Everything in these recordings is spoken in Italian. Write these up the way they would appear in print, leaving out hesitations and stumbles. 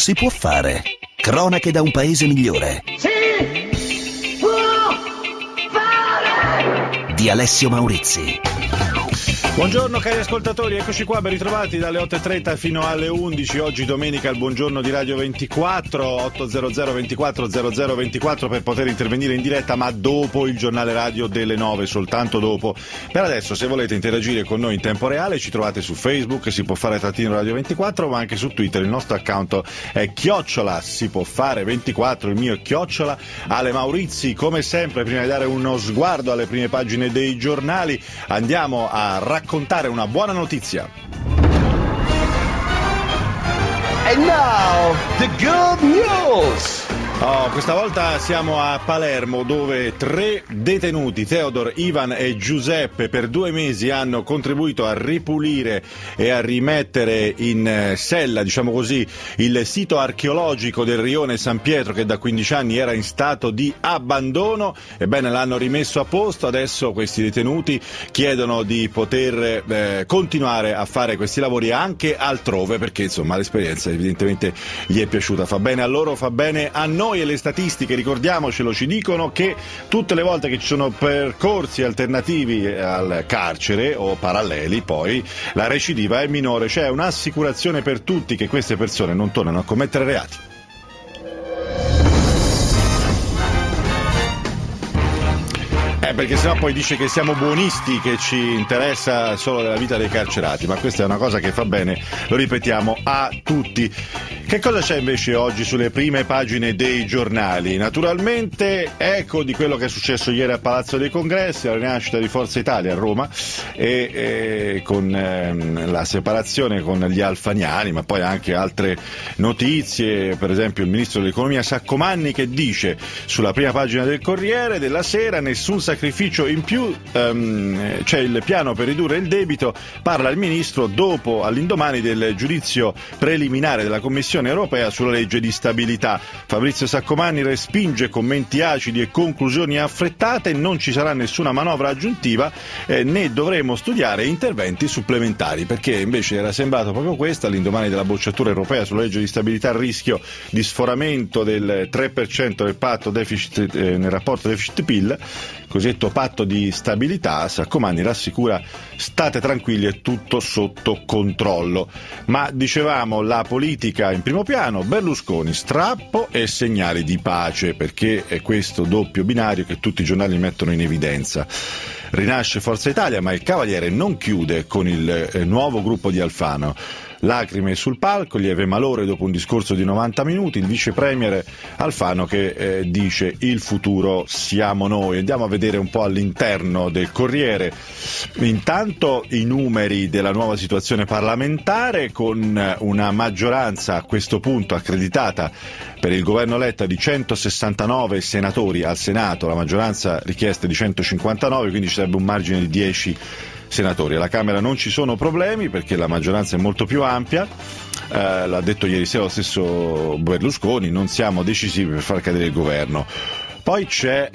si può fare. Cronache da un paese migliore. Si può fare! Di Alessio Maurizi. Buongiorno cari ascoltatori, eccoci qua, ben ritrovati dalle 8.30 fino alle 11, oggi domenica il buongiorno di Radio 24, 800 24 00 24 per poter intervenire in diretta, ma dopo il giornale radio delle 9, soltanto dopo. Per adesso, se volete interagire con noi in tempo reale, ci trovate su Facebook, si può fare _Radio 24, ma anche su Twitter, il nostro account è @ si può fare 24, il mio è @ Ale Maurizi. Come sempre, prima di dare uno sguardo alle prime pagine dei giornali, andiamo a raccontare una buona notizia. And now, the good news! Questa volta siamo a Palermo, dove 3 detenuti, Teodor, Ivan e Giuseppe, per 2 mesi hanno contribuito a ripulire e a rimettere in sella, diciamo così, il sito archeologico del rione San Pietro, che da 15 anni era in stato di abbandono. Ebbene, l'hanno rimesso a posto. Adesso questi detenuti chiedono di poter continuare a fare questi lavori anche altrove, perché insomma l'esperienza evidentemente gli è piaciuta. Fa bene a loro, fa bene a noi, e le statistiche, ricordiamocelo, ci dicono che tutte le volte che ci sono percorsi alternativi al carcere o paralleli, poi la recidiva è minore. C'è un'assicurazione per tutti che queste persone non tornano a commettere reati. Perché sennò poi dice che siamo buonisti, che ci interessa solo la vita dei carcerati, ma questa è una cosa che fa bene, lo ripetiamo a tutti. Che cosa c'è invece oggi sulle prime pagine dei giornali? Naturalmente eco di quello che è successo ieri al Palazzo dei Congressi, la rinascita di Forza Italia a Roma, e con la separazione con gli alfaniani, ma poi anche altre notizie, per esempio il ministro dell'Economia Saccomanni che dice sulla prima pagina del Corriere della Sera: nessun sacrificio in più, c'è il piano per ridurre il debito, parla il ministro dopo, all'indomani del giudizio preliminare della Commissione europea sulla legge di stabilità. Fabrizio Saccomanni respinge commenti acidi e conclusioni affrettate, non ci sarà nessuna manovra aggiuntiva, né dovremo studiare interventi supplementari, perché invece era sembrato proprio questo, all'indomani della bocciatura europea sulla legge di stabilità, il rischio di sforamento del 3% del patto deficit nel rapporto deficit-PIL, cosiddetto patto di stabilità. Saccomanni rassicura: state tranquilli, è tutto sotto controllo. Ma dicevamo, la politica in primo piano, Berlusconi, strappo e segnali di pace, perché è questo doppio binario che tutti i giornali mettono in evidenza. Rinasce Forza Italia, ma il Cavaliere non chiude con il nuovo gruppo di Alfano. Lacrime sul palco, lieve malore dopo un discorso di 90 minuti, il vice premier Alfano che dice: il futuro siamo noi. Andiamo a vedere un po' all'interno del Corriere. Intanto i numeri della nuova situazione parlamentare, con una maggioranza a questo punto accreditata per il governo Letta di 169 senatori al Senato, la maggioranza richiesta è di 159, quindi ci sarebbe un margine di 10 senatori. Alla Camera non ci sono problemi perché la maggioranza è molto più ampia, l'ha detto ieri sera lo stesso Berlusconi: non siamo decisivi per far cadere il governo. Poi c'è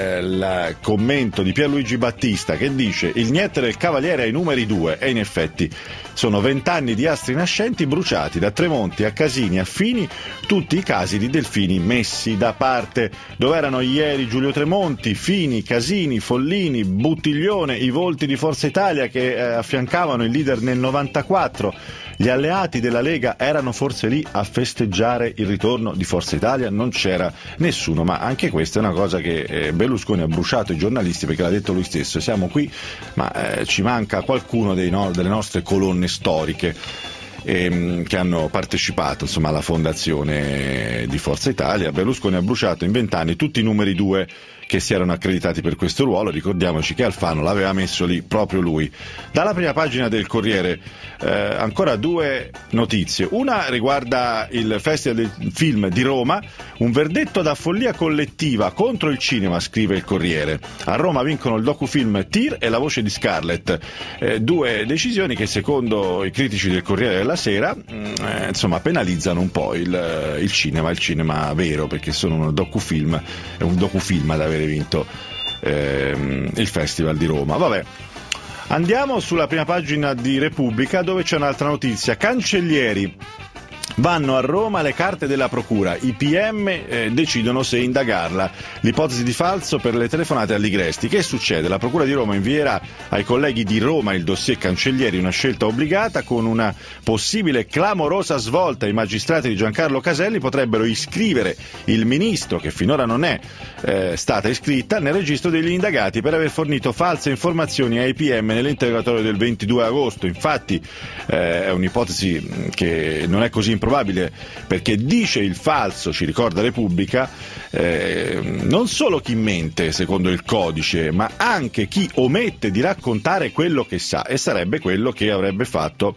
il commento di Pierluigi Battista che dice: il niente del Cavaliere ai numeri 2, e in effetti sono 20 anni di astri nascenti bruciati, da Tremonti a Casini a Fini, tutti i casi di Delfini messi da parte. Dove erano ieri Giulio Tremonti, Fini, Casini, Follini, Buttiglione, i volti di Forza Italia che affiancavano il leader nel 94? Gli alleati della Lega erano forse lì a festeggiare il ritorno di Forza Italia? Non c'era nessuno, ma anche questa è una cosa che Berlusconi ha bruciato i giornalisti, perché l'ha detto lui stesso: siamo qui ma ci manca qualcuno delle nostre colonne storiche che hanno partecipato insomma alla fondazione di Forza Italia. Berlusconi ha bruciato in 20 anni tutti i numeri 2 che si erano accreditati per questo ruolo. Ricordiamoci che Alfano l'aveva messo lì proprio lui. Dalla prima pagina del Corriere ancora 2 notizie. Una riguarda il Festival del Film di Roma, un verdetto da follia collettiva contro il cinema, scrive il Corriere. A Roma vincono il docufilm Tir e La voce di Scarlett, 2 decisioni che secondo i critici del Corriere della Sera insomma penalizzano un po' il cinema vero, perché sono un docufilm ad avere vinto il Festival di Roma. Vabbè, andiamo sulla prima pagina di Repubblica, dove c'è un'altra notizia. Cancellieri: Vanno a Roma le carte della procura, i PM decidono se indagarla. L'ipotesi di falso per le telefonate a Ligresti. Che succede? La procura di Roma invierà ai colleghi di Roma il dossier Cancellieri, una scelta obbligata. Con una possibile clamorosa svolta, i magistrati di Giancarlo Caselli potrebbero iscrivere il ministro, che finora non è stata iscritta, nel registro degli indagati per aver fornito false informazioni ai PM nell'interrogatorio del 22 agosto. Infatti è un'ipotesi che non è così improbabile, perché dice il falso, ci ricorda Repubblica, non solo chi mente secondo il codice, ma anche chi omette di raccontare quello che sa, e sarebbe quello che avrebbe fatto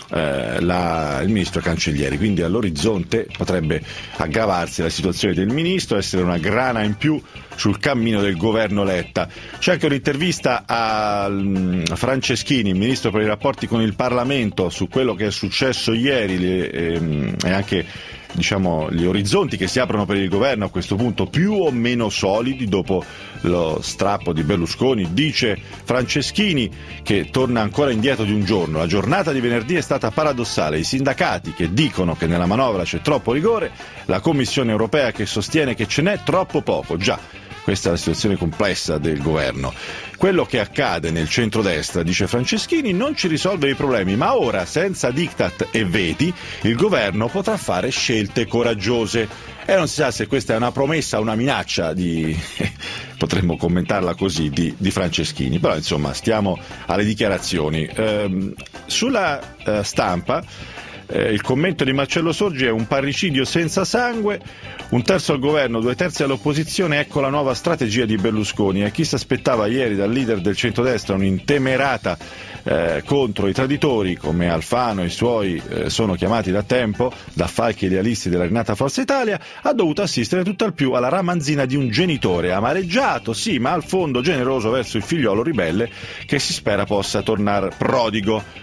il ministro Cancellieri. Quindi all'orizzonte potrebbe aggravarsi la situazione del ministro, essere una grana in più sul cammino del governo Letta. C'è anche un'intervista a Franceschini, il ministro per i rapporti con il Parlamento, su quello che è successo ieri e anche gli orizzonti che si aprono per il governo a questo punto più o meno solidi dopo lo strappo di Berlusconi. Dice Franceschini che torna ancora indietro di un giorno: la giornata di venerdì è stata paradossale, i sindacati che dicono che nella manovra c'è troppo rigore, la Commissione europea che sostiene che ce n'è troppo poco. Già, questa è la situazione complessa del governo. Quello che accade nel centrodestra, dice Franceschini, non ci risolve i problemi, ma ora, senza diktat e veti, il governo potrà fare scelte coraggiose. E non si sa se questa è una promessa o una minaccia potremmo commentarla così, di Franceschini. Però insomma, stiamo alle dichiarazioni. Sulla Stampa, il commento di Marcello Sorgi è: un parricidio senza sangue, un terzo al governo, 2/3 all'opposizione, ecco la nuova strategia di Berlusconi. E chi si aspettava ieri dal leader del centrodestra un'intemerata contro i traditori, come Alfano e i suoi sono chiamati da tempo, da falchi idealisti della rinata Forza Italia, ha dovuto assistere tutt'al più alla ramanzina di un genitore amareggiato, sì, ma al fondo generoso verso il figliolo ribelle che si spera possa tornare prodigo.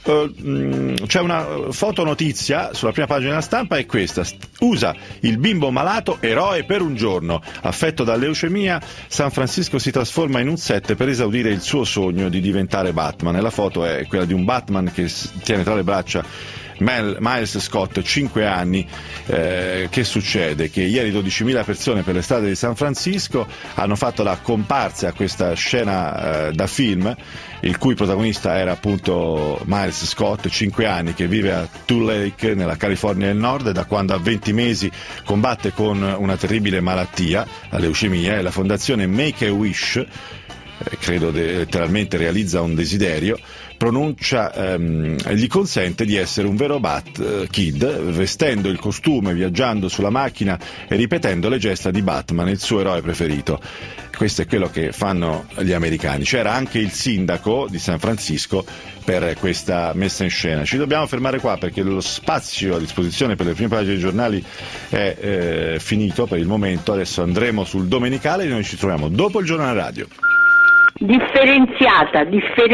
C'è una fotonotizia sulla prima pagina della Stampa, è questa: USA, il bimbo malato eroe per un giorno, affetto da leucemia, San Francisco si trasforma in un set per esaudire il suo sogno di diventare Batman. E la foto è quella di un Batman che tiene tra le braccia Miles Scott, 5 anni. Che succede? Che ieri 12.000 persone per le strade di San Francisco hanno fatto la comparsa a questa scena da film, il cui protagonista era appunto Miles Scott, 5 anni, che vive a Tule Lake nella California del Nord, e da quando ha 20 mesi combatte con una terribile malattia, la leucemia, e la fondazione Make-A-Wish, credo letteralmente realizza un desiderio, gli consente di essere un vero Bat Kid, vestendo il costume, viaggiando sulla macchina e ripetendo le gesta di Batman, il suo eroe preferito. Questo è quello che fanno gli americani. C'era anche il sindaco di San Francisco per questa messa in scena. Ci dobbiamo fermare qua perché lo spazio a disposizione per le prime pagine dei giornali è finito per il momento. Adesso andremo sul Domenicale e noi ci troviamo dopo il giornale radio. Differenziata,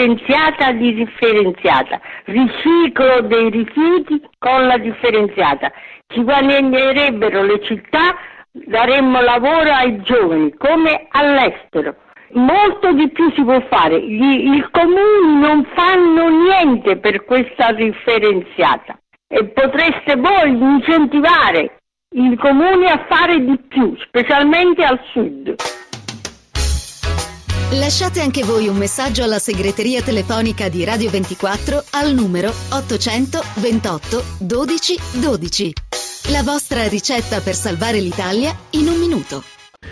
riciclo dei rifiuti con la differenziata. Ci guadagnerebbero le città, daremmo lavoro ai giovani, come all'estero. Molto di più si può fare. I comuni non fanno niente per questa differenziata e potreste voi incentivare i comuni a fare di più, specialmente al sud. Lasciate anche voi un messaggio alla segreteria telefonica di Radio 24 al numero 800 28 12 12. La vostra ricetta per salvare l'Italia in un minuto.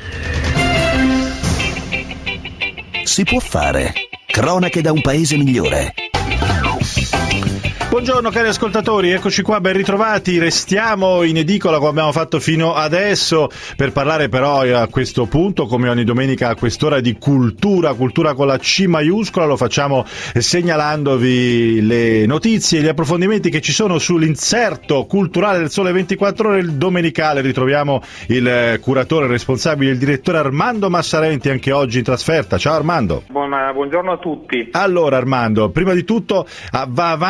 Si può fare. Cronache da un paese migliore. Buongiorno cari ascoltatori, eccoci qua, ben ritrovati. Restiamo in edicola come abbiamo fatto fino adesso per parlare però a questo punto, come ogni domenica a quest'ora, di cultura con la C maiuscola. Lo facciamo segnalandovi le notizie e gli approfondimenti che ci sono sull'inserto culturale del Sole 24 Ore, il Domenicale. Ritroviamo il curatore responsabile, il direttore Armando Massarenti, anche oggi in trasferta. Ciao Armando. Buongiorno a tutti. Allora Armando, prima di tutto va avanti l'iniziativa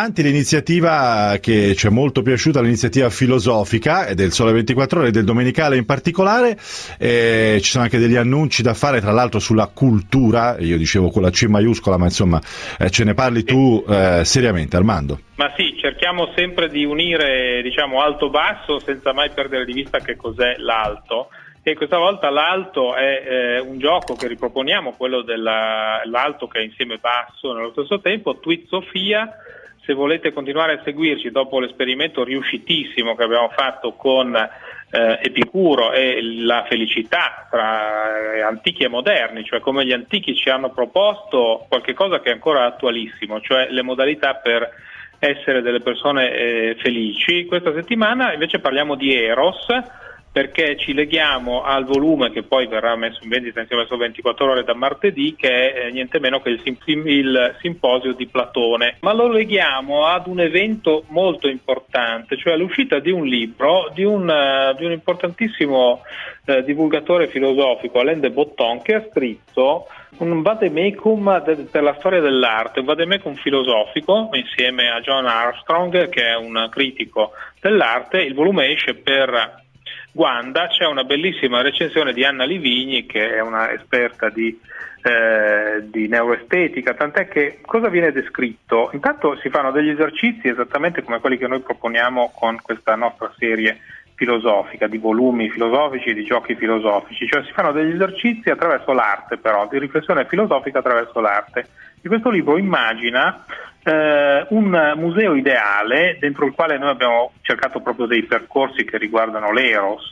un'iniziativa che ci è molto piaciuta, l'iniziativa filosofica, e del Sole 24 Ore, del Domenicale in particolare. Ci sono anche degli annunci da fare, tra l'altro sulla cultura, io dicevo con la C maiuscola, ma insomma ce ne parli tu seriamente, Armando. Ma sì, cerchiamo sempre di unire, diciamo, alto-basso senza mai perdere di vista che cos'è l'alto. E questa volta l'alto è un gioco che riproponiamo, quello dell'alto che è insieme basso nello stesso tempo, Tweet Sofia. Se volete continuare a seguirci dopo l'esperimento riuscitissimo che abbiamo fatto con Epicuro e la felicità tra antichi e moderni, cioè come gli antichi ci hanno proposto qualche cosa che è ancora attualissimo, cioè le modalità per essere delle persone felici. Questa settimana invece parliamo di Eros, perché ci leghiamo al volume che poi verrà messo in vendita insieme a 24 Ore da martedì, che è niente meno che il simposio di Platone, ma lo leghiamo ad un evento molto importante, cioè l'uscita di un libro di un importantissimo divulgatore filosofico, Alain de Botton, che ha scritto un vademecum per la storia dell'arte, un vademecum filosofico insieme a John Armstrong, che è un critico dell'arte. Il volume esce per Guanda, c'è una bellissima recensione di Anna Livigni, che è una esperta di neuroestetica, tant'è che cosa viene descritto? Intanto si fanno degli esercizi esattamente come quelli che noi proponiamo con questa nostra serie filosofica, di volumi filosofici, di giochi filosofici, cioè si fanno degli esercizi attraverso l'arte, però, di riflessione filosofica attraverso l'arte. E questo libro immagina un museo ideale dentro il quale noi abbiamo cercato proprio dei percorsi che riguardano l'Eros,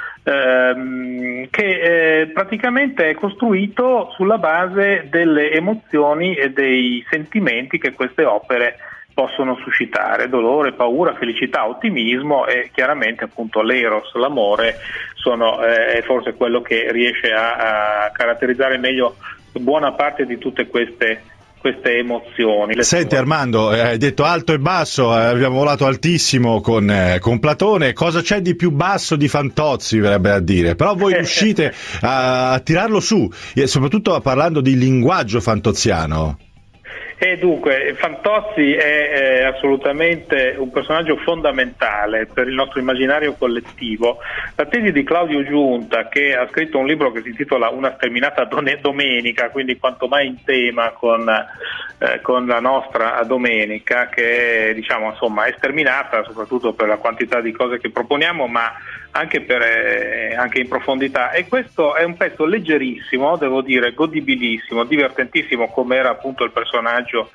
che praticamente è costruito sulla base delle emozioni e dei sentimenti che queste opere possono suscitare: dolore, paura, felicità, ottimismo, e chiaramente appunto l'Eros, l'amore, è forse quello che riesce a caratterizzare meglio buona parte di tutte queste emozioni. Senti Armando, hai detto alto e basso, abbiamo volato altissimo con Platone. Cosa c'è di più basso di Fantozzi, verrebbe a dire? Però voi riuscite a tirarlo su, e soprattutto parlando di linguaggio fantoziano. E dunque, Fantozzi è assolutamente un personaggio fondamentale per il nostro immaginario collettivo. La tesi di Claudio Giunta, che ha scritto un libro che si intitola Una sterminata domenica, quindi quanto mai in tema con la nostra domenica, che diciamo insomma è sterminata soprattutto per la quantità di cose che proponiamo, ma anche in profondità. E questo è un pezzo leggerissimo, devo dire, godibilissimo, divertentissimo, come era appunto il personaggio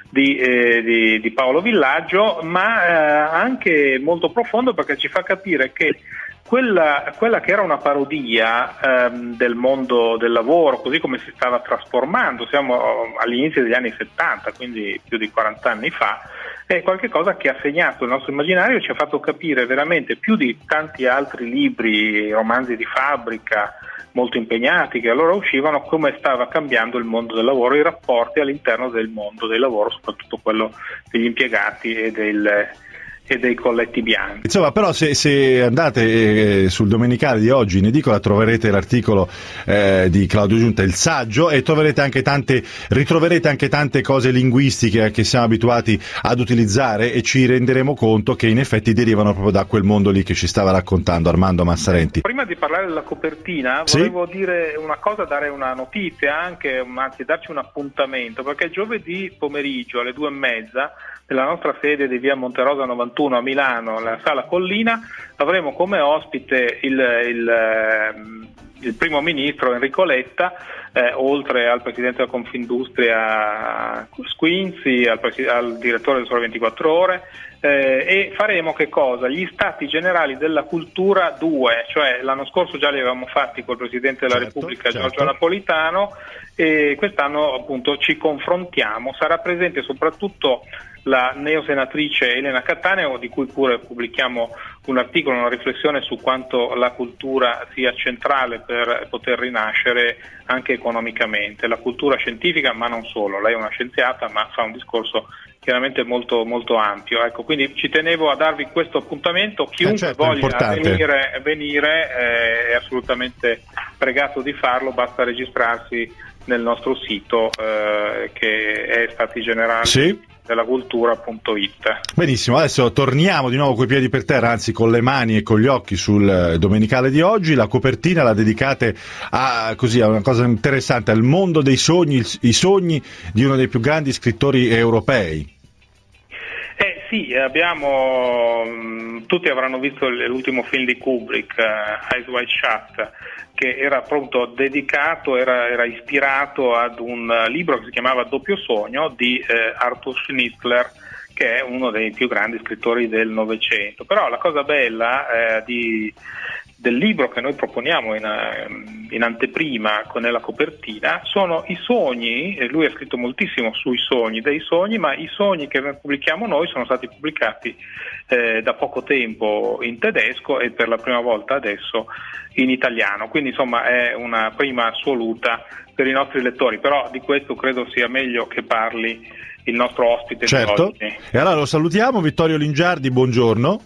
di Paolo Villaggio, ma anche molto profondo, perché ci fa capire che quella che era una parodia del mondo del lavoro, così come si stava trasformando, siamo all'inizio degli anni 70, quindi più di 40 anni fa, è qualcosa che ha segnato il nostro immaginario e ci ha fatto capire veramente, più di tanti altri libri, romanzi di fabbrica molto impegnati che allora uscivano, come stava cambiando il mondo del lavoro, i rapporti all'interno del mondo del lavoro, soprattutto quello degli impiegati e dei colletti bianchi. Insomma, però se andate sul Domenicale di oggi in edicola troverete l'articolo di Claudio Giunta, il saggio, e ritroverete anche tante cose linguistiche che siamo abituati ad utilizzare, e ci renderemo conto che in effetti derivano proprio da quel mondo lì che ci stava raccontando Armando Massarenti. Prima di parlare della copertina, volevo dire una cosa, dare una notizia, anzi darci un appuntamento, perché giovedì pomeriggio alle 2:30 nella nostra sede di via Monterosa 91 a Milano, nella Sala Collina, avremo come ospite il primo ministro Enrico Letta, oltre al presidente della Confindustria Squinzi, al direttore del Sole 24 Ore, e faremo che cosa? Gli stati generali della cultura 2, cioè l'anno scorso già li avevamo fatti col Presidente della Repubblica Giorgio Napolitano, e quest'anno appunto ci confrontiamo. Sarà presente soprattutto la neosenatrice Elena Cattaneo, di cui pure pubblichiamo un articolo, una riflessione su quanto la cultura sia centrale per poter rinascere anche economicamente, la cultura scientifica, ma non solo. Lei è una scienziata, ma fa un discorso chiaramente molto, molto ampio. Ecco, quindi ci tenevo a darvi questo appuntamento. Chiunque voglia venire è assolutamente pregato di farlo, basta registrarsi nel nostro sito che è Stati Generali. Sì. delacultura.it. Benissimo, adesso torniamo di nuovo coi piedi per terra, anzi con le mani e con gli occhi sul domenicale di oggi. La copertina la dedicate a una cosa interessante, al mondo dei sogni, i sogni di uno dei più grandi scrittori europei. Sì, tutti avranno visto l'ultimo film di Kubrick, Eyes Wide Shut, che era appunto dedicato, era ispirato ad un libro che si chiamava Doppio Sogno di Arthur Schnitzler, che è uno dei più grandi scrittori del Novecento. Però la cosa bella del libro che noi proponiamo in anteprima nella copertina sono i sogni, e lui ha scritto moltissimo sui sogni dei sogni, ma i sogni che pubblichiamo noi sono stati pubblicati da poco tempo in tedesco e per la prima volta adesso in italiano, quindi insomma è una prima assoluta per i nostri lettori, però di questo credo sia meglio che parli il nostro ospite. Certo. Di oggi. E allora lo salutiamo, Vittorio Lingiardi, buongiorno.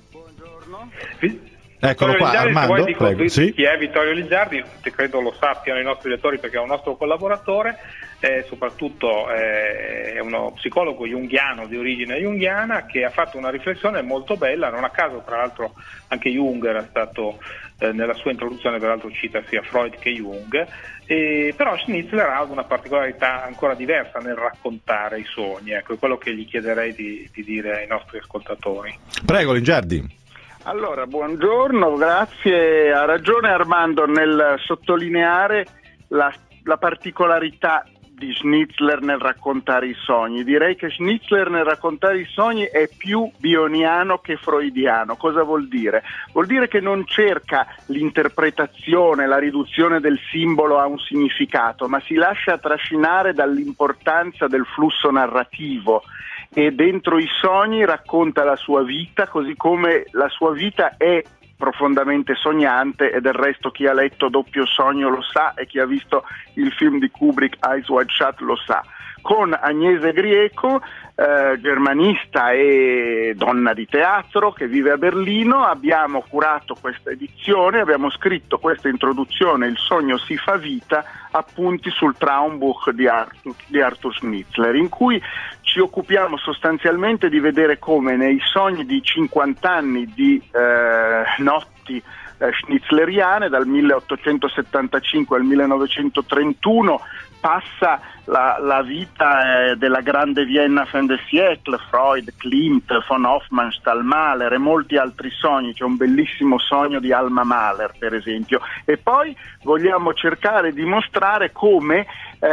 Eccolo qua, Armando, prego. Sì? Chi è Vittorio Lingiardi? Credo lo sappiano i nostri lettori perché è un nostro collaboratore, soprattutto è uno psicologo junghiano di origine junghiana che ha fatto una riflessione molto bella, non a caso tra l'altro anche Jung era stato nella sua introduzione, peraltro cita sia Freud che Jung, però Schnitzler ha una particolarità ancora diversa nel raccontare i sogni, ecco, è quello che gli chiederei di dire ai nostri ascoltatori. Prego Lingiardi. Allora, buongiorno, grazie. Ha ragione Armando nel sottolineare la particolarità di Schnitzler nel raccontare i sogni. Direi che Schnitzler nel raccontare i sogni è più bioniano che freudiano. Cosa vuol dire? Vuol dire che non cerca l'interpretazione, la riduzione del simbolo a un significato, ma si lascia trascinare dall'importanza del flusso narrativo. E dentro i sogni racconta la sua vita, così come la sua vita è profondamente sognante, e del resto chi ha letto Doppio Sogno lo sa e chi ha visto il film di Kubrick Eyes Wide Shut lo sa. Con Agnese Grieco, germanista e donna di teatro che vive a Berlino, abbiamo curato questa edizione, abbiamo scritto questa introduzione, Il sogno si fa vita, appunti sul Traumbuch di Arthur Schnitzler, in cui ci occupiamo sostanzialmente di vedere come nei sogni di 50 anni di notti schnitzleriane, dal 1875 al 1931, passa la vita della grande Vienna fin de siècle, Freud, Klimt, von Hofmannsthal, Mahler e molti altri sogni. C'è un bellissimo sogno di Alma Mahler, per esempio. E poi vogliamo cercare di mostrare come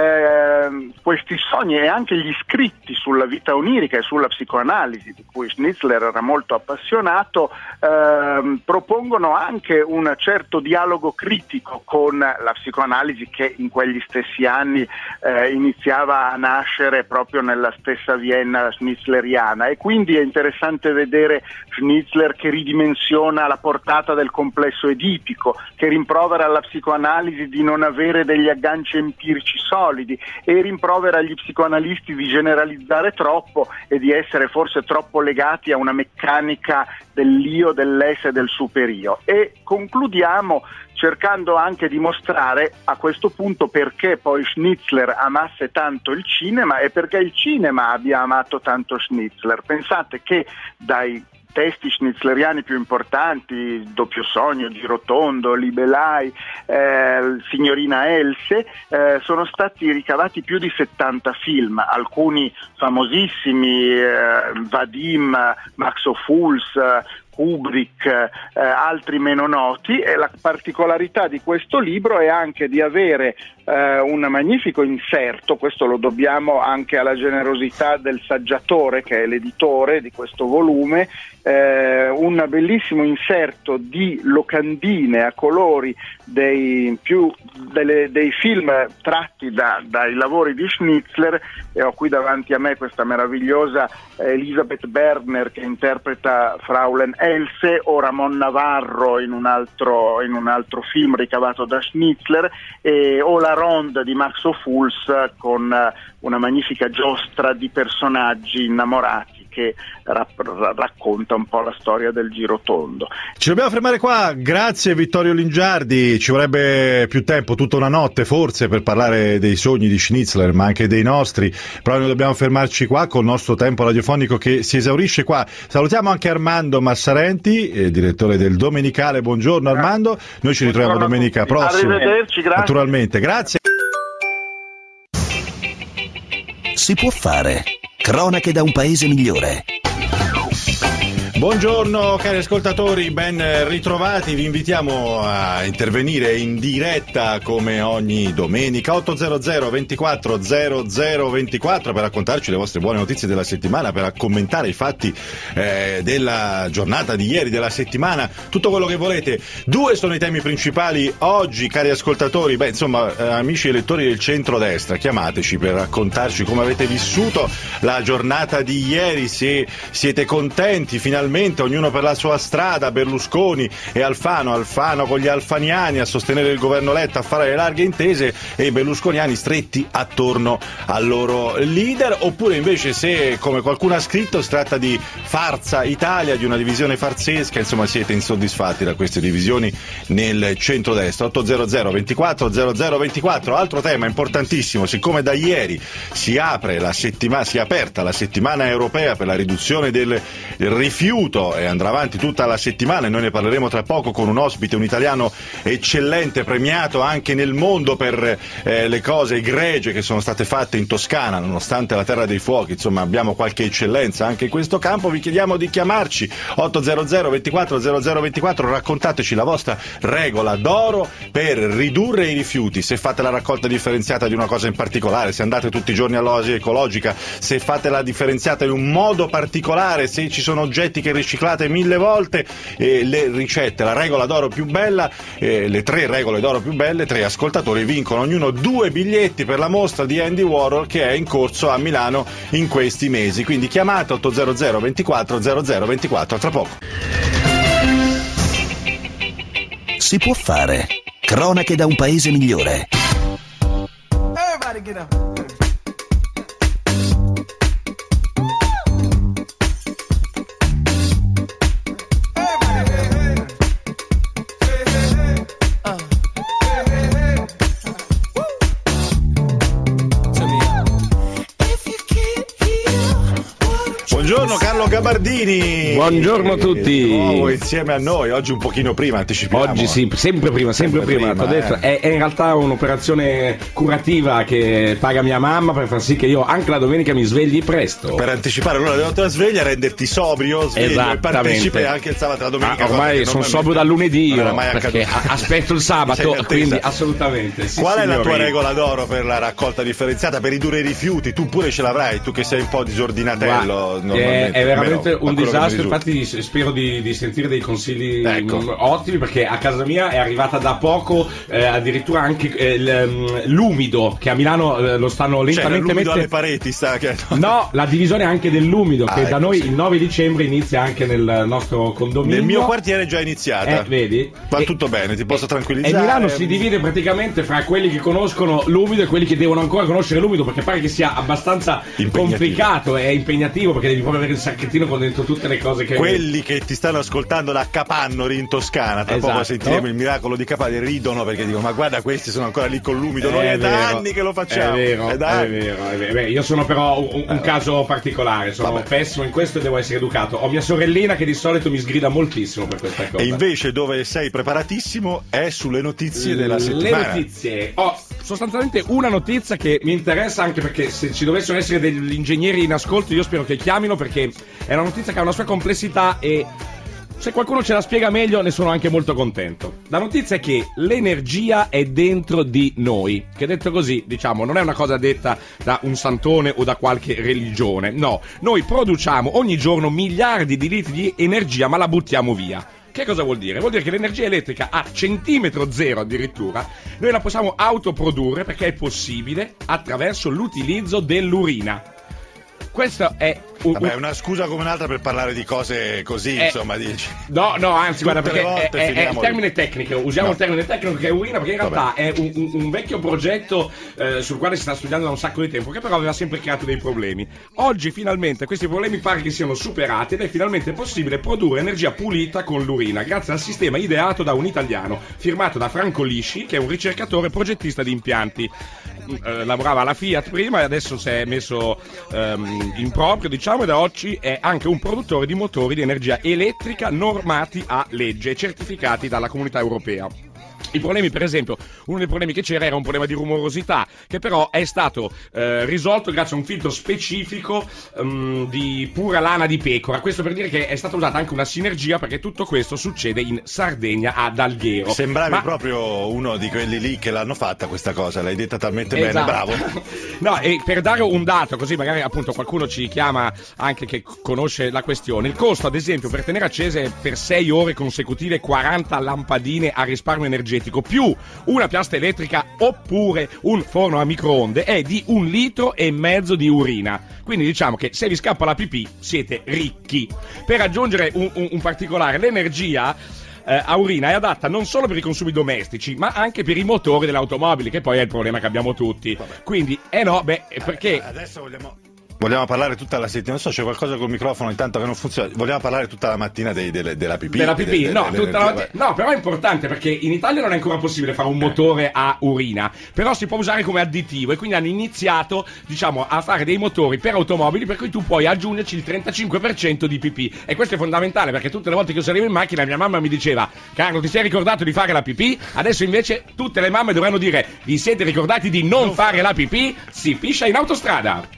questi sogni e anche gli scritti sulla vita onirica e sulla psicoanalisi, di cui Schnitzler era molto appassionato, propongono anche un certo dialogo critico con la psicoanalisi che in quegli stessi anni iniziava a nascere proprio nella stessa Vienna schnitzleriana, e quindi è interessante vedere Schnitzler che ridimensiona la portata del complesso edipico, che rimprovera alla psicoanalisi di non avere degli agganci empirici solidi e rimprovera agli psicoanalisti di generalizzare troppo e di essere forse troppo legati a una meccanica dell'io, dell'esse e del superio. E concludiamo cercando anche di mostrare a questo punto perché poi Schnitzler amasse tanto il cinema e perché il cinema abbia amato tanto Schnitzler. Pensate che dai testi schnitzleriani più importanti, Doppio Sogno, Girotondo, Libelai, Signorina Else, sono stati ricavati più di 70 film, alcuni famosissimi, Vadim, Max Ophuls, Kubrick, altri meno noti, e la particolarità di questo libro è anche di avere un magnifico inserto, questo lo dobbiamo anche alla generosità del saggiatore che è l'editore di questo volume, un bellissimo inserto di locandine a colori dei film tratti dai lavori di Schnitzler, e ho qui davanti a me questa meravigliosa Elisabeth Berner che interpreta Fraulein Else, o Ramon Navarro in un altro film ricavato da Schnitzler, o La Ronde di Max Ophuls con una magnifica giostra di personaggi innamorati. che racconta un po' la storia del girotondo. Ci dobbiamo fermare qua, grazie Vittorio Lingiardi, ci vorrebbe più tempo, tutta una notte forse, per parlare dei sogni di Schnitzler, ma anche dei nostri, però noi dobbiamo fermarci qua col nostro tempo radiofonico che si esaurisce qua. Salutiamo anche Armando Massarenti, direttore del Domenicale. Buongiorno Armando, noi ci ritroviamo domenica prossima. Arrivederci, grazie. Naturalmente, grazie. Si può fare. Cronache da un paese migliore. Buongiorno cari ascoltatori, ben ritrovati, vi invitiamo a intervenire in diretta come ogni domenica 800 24 00 24 per raccontarci le vostre buone notizie della settimana, per commentare i fatti della giornata di ieri, della settimana, tutto quello che volete. Due sono i temi principali oggi, cari ascoltatori, amici elettori del centrodestra, chiamateci per raccontarci come avete vissuto la giornata di ieri, se siete contenti finalmente, ognuno per la sua strada, Berlusconi e Alfano con gli alfaniani a sostenere il governo Letta, a fare le larghe intese, e i berlusconiani stretti attorno al loro leader, oppure invece, se come qualcuno ha scritto si tratta di Farza Italia, di una divisione farzesca, siete insoddisfatti da queste divisioni nel centrodestra. 800 24 00 24. Altro tema importantissimo, siccome da ieri si è aperta la settimana europea per la riduzione del rifiuto e andrà avanti tutta la settimana, e noi ne parleremo tra poco con un ospite, un italiano eccellente, premiato anche nel mondo per le cose egregie che sono state fatte in Toscana, nonostante la terra dei fuochi, abbiamo qualche eccellenza anche in questo campo. Vi chiediamo di chiamarci 800 24 00 24, raccontateci la vostra regola d'oro per ridurre i rifiuti, se fate la raccolta differenziata di una cosa in particolare, se andate tutti i giorni all'oasi ecologica, se fate la differenziata in un modo particolare, se ci sono oggetti che riciclate 1000 volte, le ricette, la regola d'oro più bella, le 3 regole d'oro più belle. 3 ascoltatori vincono ognuno 2 biglietti per la mostra di Andy Warhol che è in corso a Milano in questi mesi, quindi chiamate 800 24 00 24, tra poco. Si può fare. Cronache da un paese migliore. Everybody get up. Buongiorno Carlo Gabardini. Buongiorno a tutti. Di nuovo insieme a noi, oggi un pochino prima, anticipiamo. Oggi sì, sempre prima. T'ho detto, è in realtà un'operazione curativa che paga mia mamma per far sì che io anche la domenica mi svegli presto. Per anticipare l'ora della tua sveglia, renderti sobrio, sveglio e partecipi anche il sabato e la domenica. Ormai sono sobrio dal lunedì io, perché aspetto il sabato, quindi assolutamente. Sì, qual è la tua regola d'oro per la raccolta differenziata, per ridurre i rifiuti? Tu pure ce l'avrai, tu che sei un po' disordinatello. È veramente un disastro, infatti spero di sentire dei consigli ottimi, perché a casa mia è arrivata da poco addirittura anche l'umido, che a Milano lo stanno lentamente mettendo alle pareti. No, la divisione anche dell'umido, che da noi il 9 dicembre inizia anche nel nostro condominio. Nel mio quartiere è già iniziata. Vedi? Va tutto bene, ti posso tranquillizzare. E Milano si divide praticamente fra quelli che conoscono l'umido e quelli che devono ancora conoscere l'umido, perché pare che sia abbastanza complicato e impegnativo, perché devi proprio avere il sacchettino con dentro tutte le cose che... Quelli che ti stanno ascoltando da Capannori in Toscana, tra poco sentiremo il miracolo di Capannori, ridono perché dicono: ma guarda, questi sono ancora lì con l'umido, noi è da anni che lo facciamo. È vero. Io sono però un caso particolare, sono pessimo in questo e devo essere educato. Ho mia sorellina che di solito mi sgrida moltissimo per questa cosa. E invece dove sei preparatissimo è sulle notizie della settimana. Le notizie. Ho sostanzialmente una notizia che mi interessa, anche perché se ci dovessero essere degli ingegneri in ascolto io spero che chiamino, perché è una notizia che ha una sua complessità e se qualcuno ce la spiega meglio ne sono anche molto contento. La notizia è che l'energia è dentro di noi, che detto così, diciamo, non è una cosa detta da un santone o da qualche religione, no, noi produciamo ogni giorno miliardi di litri di energia ma la buttiamo via. Che cosa vuol dire? Vuol dire che l'energia elettrica a centimetro zero addirittura noi la possiamo autoprodurre, perché è possibile attraverso l'utilizzo dell'urina. Questo è Vabbè, una scusa come un'altra per parlare di cose così, insomma, dici. No, anzi, guarda, perché è il termine tecnico, usiamo No. il termine tecnico che è urina, perché in realtà è un vecchio progetto sul quale si sta studiando da un sacco di tempo, che però aveva sempre creato dei problemi. Oggi finalmente questi problemi pare che siano superati ed è finalmente possibile produrre energia pulita con l'urina, grazie al sistema ideato da un italiano, firmato da Franco Lisci, che è un ricercatore progettista di impianti. Lavorava alla Fiat prima e adesso si è messo in proprio, diciamo, e da oggi è anche un produttore di motori di energia elettrica normati a legge e certificati dalla Comunità Europea. I problemi, per esempio, uno dei problemi che c'era era un problema di rumorosità, che però è stato risolto grazie a un filtro specifico di pura lana di pecora. Questo per dire che è stata usata anche una sinergia, perché tutto questo succede in Sardegna, ad Alghero. Sembravi proprio uno di quelli lì che l'hanno fatta questa cosa, l'hai detta talmente bene, bravo. No, e per dare un dato, così magari appunto qualcuno ci chiama anche che conosce la questione, il costo ad esempio per tenere accese per 6 ore consecutive 40 lampadine a risparmio energetico più una piastra elettrica oppure un forno a microonde è di 1,5 litri di urina. Quindi diciamo che se vi scappa la pipì siete ricchi. Per aggiungere un particolare, l'energia a urina è adatta non solo per i consumi domestici, ma anche per i motori delle automobili, che poi è il problema che abbiamo tutti. Vabbè. Quindi perché adesso vogliamo parlare tutta la settimana, non so, c'è qualcosa col microfono intanto che non funziona, vogliamo parlare tutta la mattina della pipì. Della pipì, no, tutta la mattina. No, però è importante perché in Italia non è ancora possibile fare un motore a urina, però si può usare come additivo e quindi hanno iniziato, diciamo, a fare dei motori per automobili per cui tu puoi aggiungerci il 35% di pipì. E questo è fondamentale perché tutte le volte che io salivo in macchina mia mamma mi diceva: Carlo, ti sei ricordato di fare la pipì? Adesso invece tutte le mamme dovranno dire: vi siete ricordati di non fare la pipì? Si piscia in autostrada.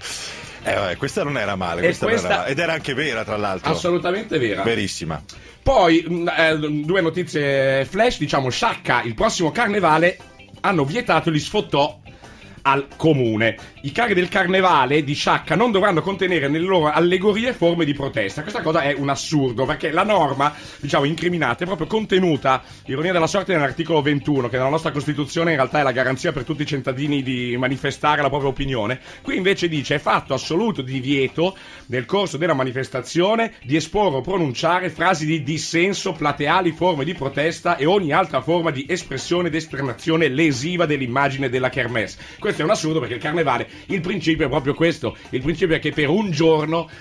Questa non era male, ed era anche vera, tra l'altro. Assolutamente vera. Verissima. Poi, due notizie flash, diciamo, Sciacca, il prossimo carnevale hanno vietato gli sfottò al comune. I carri del carnevale di Sciacca non dovranno contenere nelle loro allegorie forme di protesta. Questa cosa è un assurdo, perché la norma, diciamo, incriminata è proprio contenuta, ironia della sorte, nell'articolo 21, che nella nostra Costituzione in realtà è la garanzia per tutti i cittadini di manifestare la propria opinione. Qui invece dice: è fatto assoluto divieto nel corso della manifestazione di esporre o pronunciare frasi di dissenso, plateali forme di protesta e ogni altra forma di espressione ed esternazione lesiva dell'immagine della kermesse. Questo è un assurdo, perché il carnevale, il principio è proprio questo, il principio è che per un giorno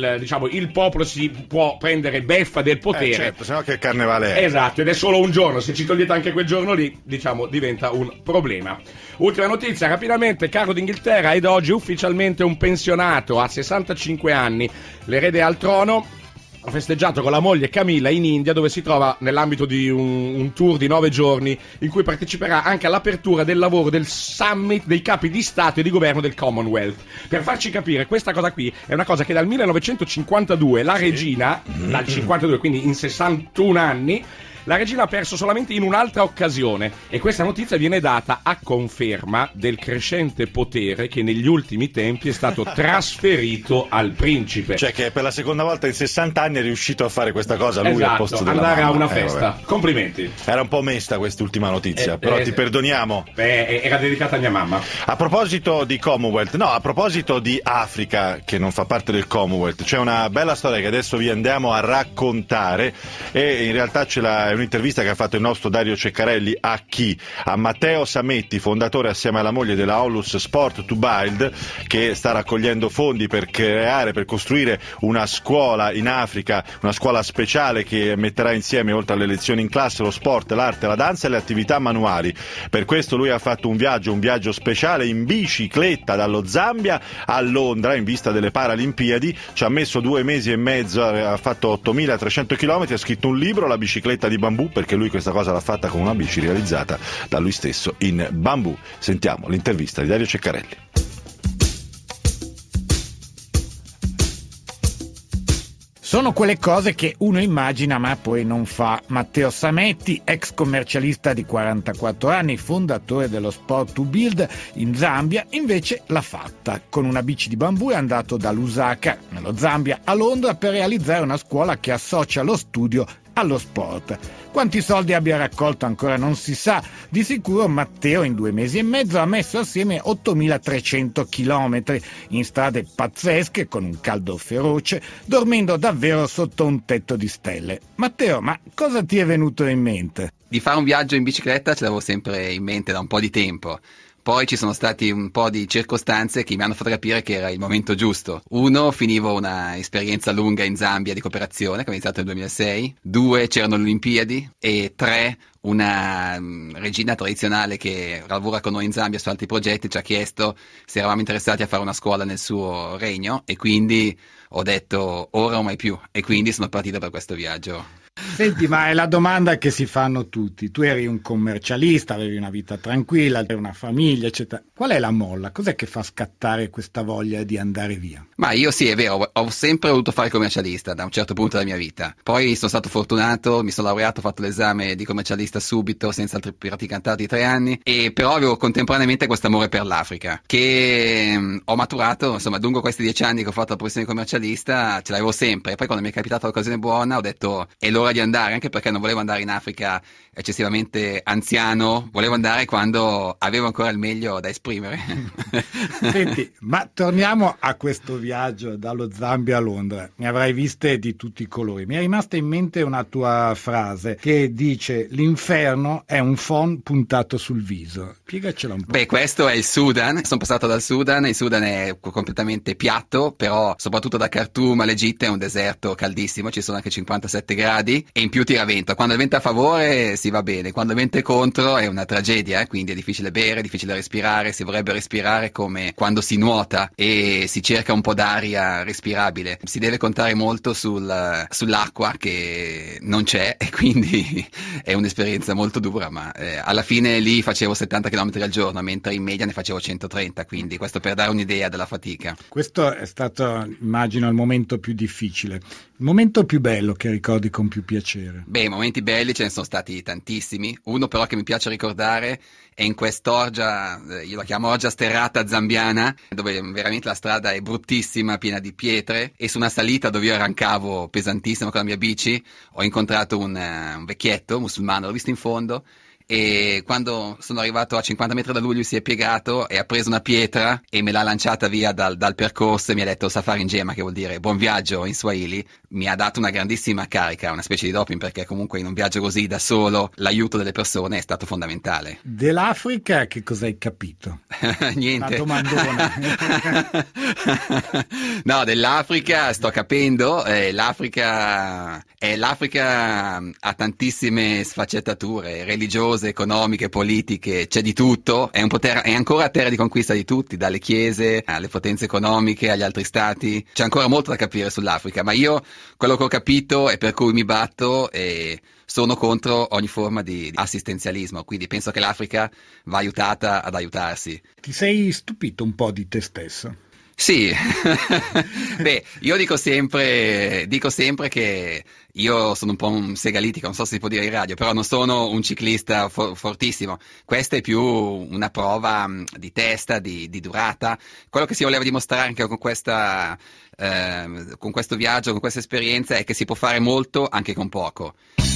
il popolo si può prendere beffa del potere. Certo, sennò che il carnevale è. Esatto, ed è solo un giorno, se ci togliete anche quel giorno lì, diciamo, diventa un problema. Ultima notizia, rapidamente, Carlo d'Inghilterra ed oggi ufficialmente un pensionato a 65 anni, l'erede al trono. Ha festeggiato con la moglie Camilla in India, dove si trova nell'ambito di un tour di 9 giorni in cui parteciperà anche all'apertura del lavoro del summit dei capi di Stato e di governo del Commonwealth. Per farci capire, questa cosa qui è una cosa che dal 1952 la regina, dal 52, quindi in 61 anni, la regina ha perso solamente in un'altra occasione, e questa notizia viene data a conferma del crescente potere che negli ultimi tempi è stato trasferito al principe. Cioè che per la seconda volta in 60 anni è riuscito a fare questa cosa lui, esatto, al posto della andare mamma. a una festa. Vabbè. Complimenti. Era un po' mesta quest'ultima notizia, però ti perdoniamo. Era dedicata a mia mamma. A proposito di Commonwealth, no, a proposito di Africa, che non fa parte del Commonwealth, c'è una bella storia che adesso vi andiamo a raccontare, e in realtà è un'intervista che ha fatto il nostro Dario Ceccarelli a chi? A Matteo Sametti, fondatore assieme alla moglie della Onlus Sport to Build, che sta raccogliendo fondi per costruire una scuola in Africa, una scuola speciale che metterà insieme, oltre alle lezioni in classe, lo sport, l'arte, la danza e le attività manuali. Per questo lui ha fatto un viaggio speciale in bicicletta dallo Zambia a Londra in vista delle Paralimpiadi. Ci ha messo 2 mesi e mezzo, ha fatto 8.300 km, ha scritto un libro, La bicicletta di bambù, perché lui questa cosa l'ha fatta con una bici realizzata da lui stesso in bambù. Sentiamo l'intervista di Dario Ceccarelli. Sono quelle cose che uno immagina ma poi non fa. Matteo Sametti, ex commercialista di 44 anni, fondatore dello Sport to Build in Zambia, invece l'ha fatta. Con una bici di bambù è andato da Lusaka, nello Zambia, a Londra per realizzare una scuola che associa lo studio allo sport. Quanti soldi abbia raccolto ancora non si sa. Di sicuro Matteo in 2 mesi e mezzo ha messo assieme 8.300 chilometri in strade pazzesche con un caldo feroce, dormendo davvero sotto un tetto di stelle. Matteo, ma cosa ti è venuto in mente? Di fare un viaggio in bicicletta ce l'avevo sempre in mente da un po' di tempo. Poi ci sono stati un po' di circostanze che mi hanno fatto capire che era il momento giusto. 1, finivo una esperienza lunga in Zambia di cooperazione, che ho iniziato nel 2006. 2, c'erano le Olimpiadi. E 3, una regina tradizionale che lavora con noi in Zambia su altri progetti ci ha chiesto se eravamo interessati a fare una scuola nel suo regno, e quindi ho detto ora o mai più, e quindi sono partito per questo viaggio. Senti, ma è la domanda che si fanno tutti. Tu eri un commercialista, avevi una vita tranquilla, una famiglia, eccetera. Qual è la molla? Cos'è che fa scattare questa voglia di andare via? Ma io sì, è vero, ho sempre voluto fare commercialista da un certo punto della mia vita. Poi sono stato fortunato, mi sono laureato, ho fatto l'esame di commercialista subito, senza altri praticantati di 3 anni, e però avevo contemporaneamente questo amore per l'Africa, che ho maturato, insomma, lungo questi 10 anni che ho fatto la professione di commercialista, ce l'avevo sempre. E poi quando mi è capitata l'occasione buona ho detto è l'ora di andare, anche perché non volevo andare in Africa eccessivamente anziano, volevo andare quando avevo ancora il meglio da esprimere. Senti, ma torniamo a questo viaggio dallo Zambia a Londra. Ne avrai viste di tutti i colori. Mi è rimasta in mente una tua frase che dice: l'inferno è un phon puntato sul viso. Spiegacela un po'. Beh, questo è il Sudan. Sono passato dal Sudan. Il Sudan è completamente piatto, però soprattutto da Khartoum all'Egitto è un deserto caldissimo, ci sono anche 57 gradi e in più tira vento. Quando il vento è a favore si va bene, quando il vento è contro è una tragedia, quindi è difficile bere, difficile respirare. Si vorrebbe respirare come quando si nuota e si cerca un po' d'aria respirabile. Si deve contare molto sull'acqua che non c'è, e quindi è un'esperienza molto dura, ma alla fine lì facevo 70 km al giorno, mentre in media ne facevo 130, quindi questo per dare un'idea della fatica. Questo è stato, immagino, il momento più difficile. Il momento più bello che ricordi con più piacere? Beh, i momenti belli ce ne sono stati tantissimi. Uno però che mi piace ricordare è in quest'orgia, io la chiamo orgia sterrata zambiana, dove veramente la strada è bruttissima, piena di pietre, e su una salita dove io arrancavo pesantissimo con la mia bici ho incontrato un vecchietto musulmano, l'ho visto in fondo, e quando sono arrivato a 50 metri da lui si è piegato e ha preso una pietra e me l'ha lanciata via dal percorso e mi ha detto safari njema, che vuol dire buon viaggio in Swahili. Mi ha dato una grandissima carica, una specie di doping, perché comunque in un viaggio così da solo l'aiuto delle persone è stato fondamentale. Dell'Africa che cosa hai capito? Niente. Una domandona. No, dell'Africa sto capendo, l'Africa ha tantissime sfaccettature religiose, economiche, politiche, c'è di tutto, è ancora terra di conquista di tutti, dalle chiese alle potenze economiche, agli altri stati. C'è ancora molto da capire sull'Africa, ma io quello che ho capito e per cui mi batto e sono contro ogni forma di assistenzialismo, quindi penso che l'Africa va aiutata ad aiutarsi. Ti sei stupito un po' di te stesso? Sì, beh, io dico sempre che io sono un po' un segalitico, non so se si può dire in radio, però non sono un ciclista fortissimo. Questa è più una prova di testa, di durata. Quello che si voleva dimostrare anche con questo viaggio, con questa esperienza, è che si può fare molto anche con poco.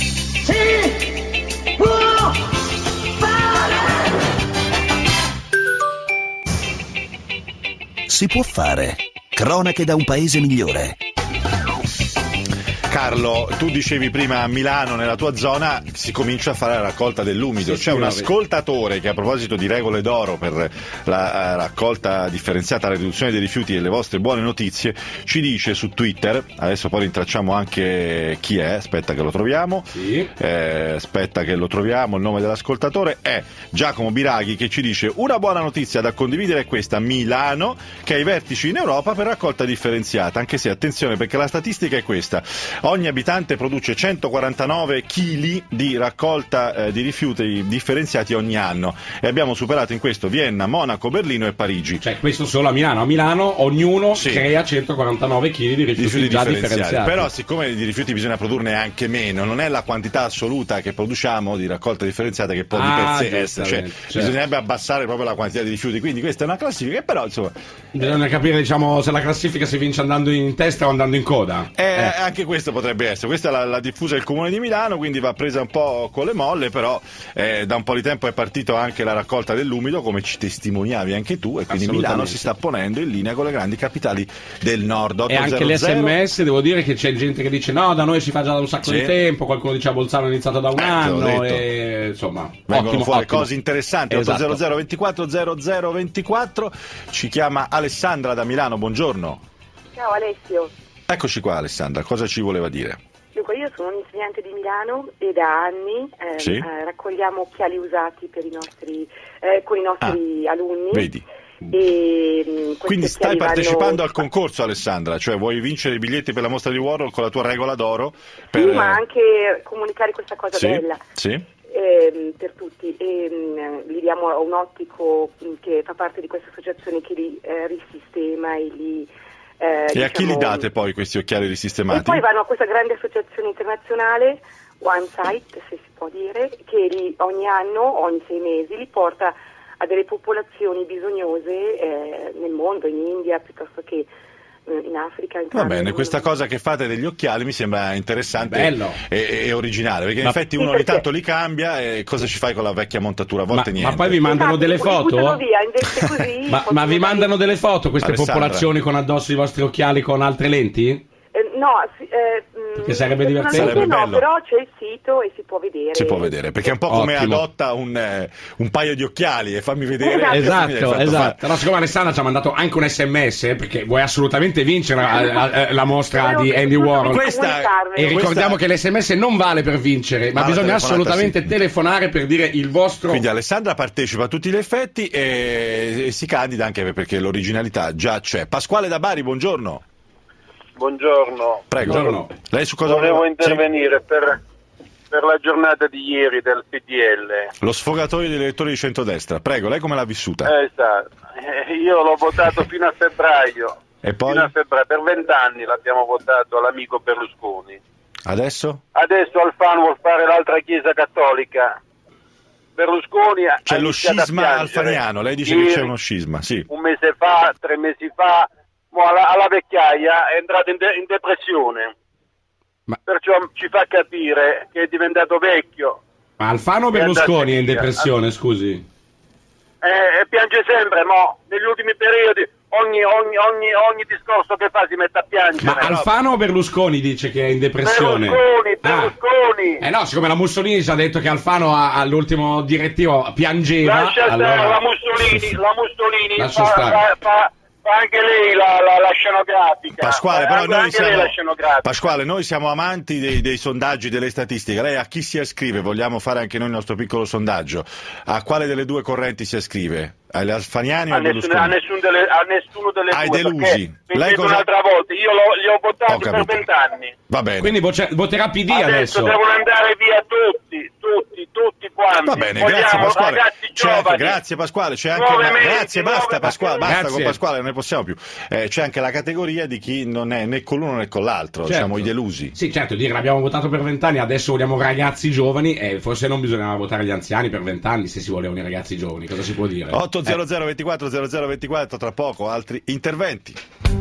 Si può fare! Si può fare. Cronache da un paese migliore. Carlo, tu dicevi prima a Milano, nella tua zona, si comincia a fare la raccolta dell'umido. C'è un ascoltatore che, a proposito di regole d'oro per la raccolta differenziata, la riduzione dei rifiuti e le vostre buone notizie, ci dice su Twitter, adesso poi rintracciamo anche chi è, aspetta che lo troviamo, il nome dell'ascoltatore è Giacomo Biraghi, che ci dice: una buona notizia da condividere è questa: Milano che ha i vertici in Europa per raccolta differenziata, anche se attenzione, perché la statistica è questa: ogni abitante produce 149 kg di di raccolta di rifiuti differenziati ogni anno e abbiamo superato in questo Vienna, Monaco, Berlino e Parigi. Cioè questo solo a Milano. A Milano ognuno crea 149 kg di rifiuti già differenziati. Però siccome di rifiuti bisogna produrne anche meno, non è la quantità assoluta che produciamo di raccolta differenziata che può di per sé essere, cioè bisognerebbe abbassare proprio la quantità di rifiuti, quindi questa è una classifica che però insomma bisogna capire, diciamo, se la classifica si vince andando in testa o andando in coda. Anche questo potrebbe essere, questa l'ha diffusa il Comune di Milano, quindi va presa un po' con le molle, però da un po' di tempo è partito anche la raccolta dell'umido, come ci testimoniavi anche tu, e quindi Milano si sta ponendo in linea con le grandi capitali del nord. 800. E anche l'SMS, devo dire che c'è gente che dice no, da noi si fa già da un sacco di tempo, qualcuno dice a Bolzano è iniziato da un anno, e insomma vengono fuori cose interessanti. 800 24 0024. Ci chiama Alessandra da Milano, buongiorno. Ciao Alessio. Eccoci qua Alessandra, cosa ci voleva dire? Dunque, io sono un insegnante di Milano e da anni raccogliamo occhiali usati per i nostri, con i nostri alunni. Vedi. E quindi stai partecipando al concorso, Alessandra, cioè vuoi vincere i biglietti per la mostra di Warhol con la tua regola d'oro? Sì, ma anche comunicare questa cosa bella. Sì. Per tutti, li diamo a un ottico che fa parte di questa associazione che li risistema e li e a chi li date poi questi occhiali risistemati? E poi vanno a questa grande associazione internazionale, One Sight, se si può dire, che ogni anno, ogni 6 mesi, li porta a delle popolazioni bisognose nel mondo, in India piuttosto che in Africa. Va bene, questa cosa che fate degli occhiali mi sembra interessante e originale, perché in effetti uno ogni tanto li cambia e cosa ci fai con la vecchia montatura? A volte niente. Ma poi vi mandano delle foto? Ma vi mandano delle foto queste popolazioni con addosso i vostri occhiali con altre lenti? No, che sarebbe divertente. No, però c'è il sito e si può vedere. Si può vedere, perché è un po' come adotta un paio di occhiali e fammi vedere. Esatto. Però siccome Alessandra ci ha mandato anche un SMS, perché vuoi assolutamente vincere la mostra di Andy Warhol. E ricordiamo che l'SMS non vale per vincere, ma bisogna assolutamente telefonare per dire il vostro. Quindi Alessandra partecipa a tutti gli effetti e si candida anche perché l'originalità già c'è. Pasquale da Bari, buongiorno. Buongiorno. Prego. Buongiorno. Lei su cosa volevo intervenire per la giornata di ieri del PDL. Lo sfogatoio degli elettori di centrodestra. Prego, lei come l'ha vissuta? Esatto. Io l'ho votato fino a febbraio. E poi? Fino a febbraio. Per 20 anni l'abbiamo votato all'amico Berlusconi. Adesso? Adesso Alfano vuol fare l'altra chiesa cattolica. Berlusconi c'è lo scisma alfaniano. Lei dice che c'è uno scisma, sì. Un mese fa, 3 mesi fa, alla vecchiaia è entrato in depressione. Perciò ci fa capire che è diventato vecchio. Ma Alfano o Berlusconi è in depressione, scusi? Piange sempre, ma negli ultimi periodi ogni discorso che fa si mette a piangere. Ma Alfano o Berlusconi dice che è in depressione? Berlusconi. No, siccome la Mussolini ci ha detto che Alfano all'ultimo direttivo piangeva. Lascia stare la Mussolini fa anche lei la scenografica. Pasquale, però Pasquale, noi siamo amanti dei sondaggi, delle statistiche. Lei a chi si ascrive? Vogliamo fare anche noi il nostro piccolo sondaggio. A quale delle due correnti si ascrive? Agli alfaniani o a Berlusconi? A nessuno delle due. Hai delusi. Lei un'altra volta, io li ho votati per 20 anni. Va bene. Quindi voterà PD adesso. Devono andare via tutti quanti. Va bene, grazie Pasquale. Grazie Pasquale, c'è anche grazie, basta Pasquale, basta con Pasquale, non ne possiamo più. C'è anche la categoria di chi non è né con l'uno né con l'altro, diciamo i delusi. Sì, certo, dire l'abbiamo votato per 20 anni, adesso vogliamo ragazzi giovani, forse non bisognava votare gli anziani per 20 anni se si volevano i ragazzi giovani, cosa si può dire? 800 24 0024, tra poco altri interventi.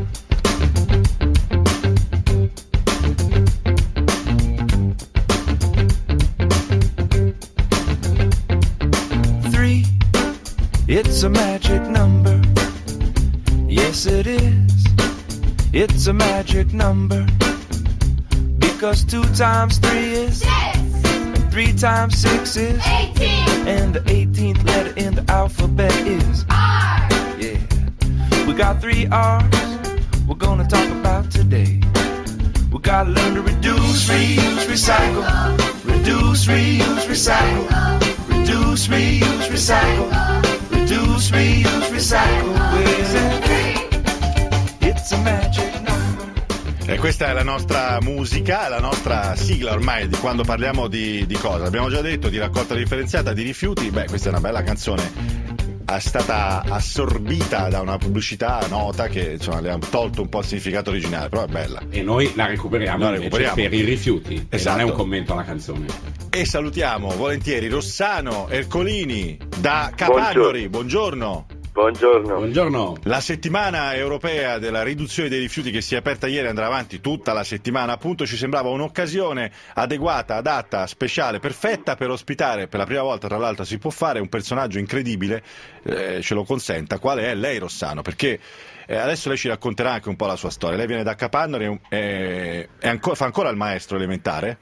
It's a magic number. Yes, it is. It's a magic number. Because 2 times 3 is 6. And 3 times 6 is 18. And the 18th letter in the alphabet is R. Yeah. We got 3 R's we're gonna talk about today. We gotta learn to reduce, reuse, recycle. Reduce, reuse, recycle. Reduce, reuse, recycle. Reduce, reuse, recycle. It's a magic number. E questa è la nostra musica, la nostra sigla ormai di quando parliamo di cosa. Abbiamo già detto di raccolta differenziata di rifiuti. Beh, questa è una bella canzone. È stata assorbita da una pubblicità nota che insomma le ha tolto un po' il significato originale, però è bella. E noi la recuperiamo, per i rifiuti. Esatto. Non è un commento alla canzone. E salutiamo volentieri Rossano Ercolini da Capannori. Buongiorno. Buongiorno. La settimana europea della riduzione dei rifiuti che si è aperta ieri andrà avanti tutta la settimana, appunto ci sembrava un'occasione adeguata, adatta, speciale, perfetta per ospitare, per la prima volta tra l'altro si può fare, un personaggio incredibile, ce lo consenta, quale è lei Rossano, perché adesso lei ci racconterà anche un po' la sua storia. Lei viene da Capannori, fa ancora il maestro elementare?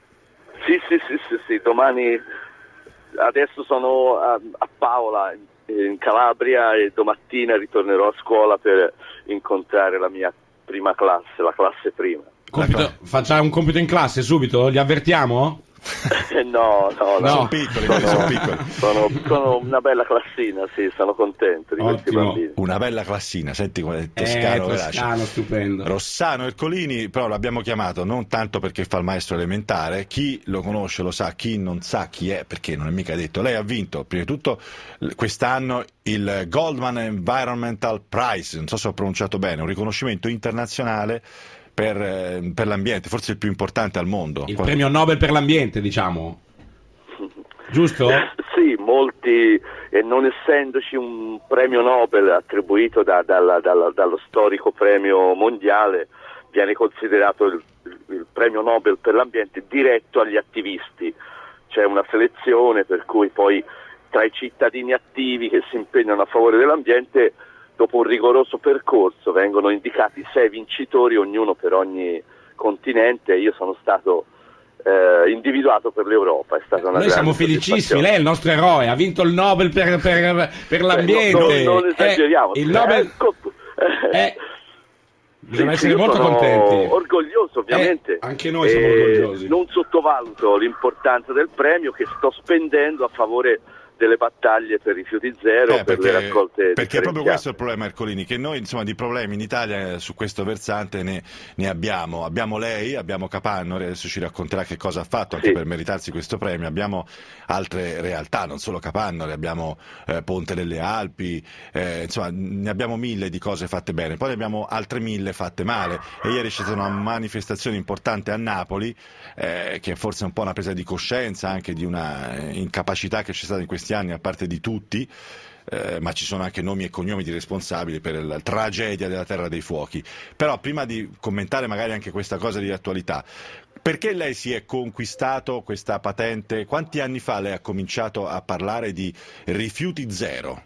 Sì, domani, adesso sono a Paola in Calabria e domattina ritornerò a scuola per incontrare la mia prima classe, la classe prima. Facciamo un compito in classe subito? Li avvertiamo? No. Sono piccoli. Sono una bella classina, sì, sono contento di questi bambini. Una bella classina, senti come Toscano, stupendo. Rossano Ercolini, però l'abbiamo chiamato non tanto perché fa il maestro elementare, chi lo conosce lo sa, chi non sa chi è, perché non è mica detto. Lei ha vinto, prima di tutto, quest'anno il Goldman Environmental Prize, non so se ho pronunciato bene, un riconoscimento internazionale per l'ambiente, forse il più importante al mondo. Il premio Nobel per l'ambiente, diciamo. Giusto? Sì, molti, e non essendoci un premio Nobel attribuito dallo storico premio mondiale, viene considerato il premio Nobel per l'ambiente diretto agli attivisti. C'è una selezione per cui poi tra i cittadini attivi che si impegnano a favore dell'ambiente, dopo un rigoroso percorso vengono indicati 6 vincitori, ognuno per ogni continente. Io sono stato individuato per l'Europa. È stata una Noi siamo felicissimi, lei è il nostro eroe, ha vinto il Nobel per l'ambiente. Non esageriamo. Il Nobel bisogna essere molto contenti. Orgoglioso, ovviamente. Anche noi siamo orgogliosi. Non sottovaluto l'importanza del premio che sto spendendo a favore delle battaglie per rifiuti zero, per le raccolte perché proprio questo è il problema, Ercolini, che noi insomma di problemi in Italia su questo versante ne abbiamo lei, abbiamo Capannori, adesso ci racconterà che cosa ha fatto anche per meritarsi questo premio, abbiamo altre realtà, non solo Capannori, abbiamo Ponte delle Alpi, insomma ne abbiamo 1000 di cose fatte bene, poi ne abbiamo altre 1000 fatte male, e ieri c'è stata una manifestazione importante a Napoli che è forse un po' una presa di coscienza anche di una incapacità che c'è stata in questi anni a parte di tutti, ma ci sono anche nomi e cognomi di responsabili per la tragedia della Terra dei Fuochi. Però prima di commentare magari anche questa cosa di attualità, perché lei si è conquistato questa patente? Quanti anni fa lei ha cominciato a parlare di rifiuti zero?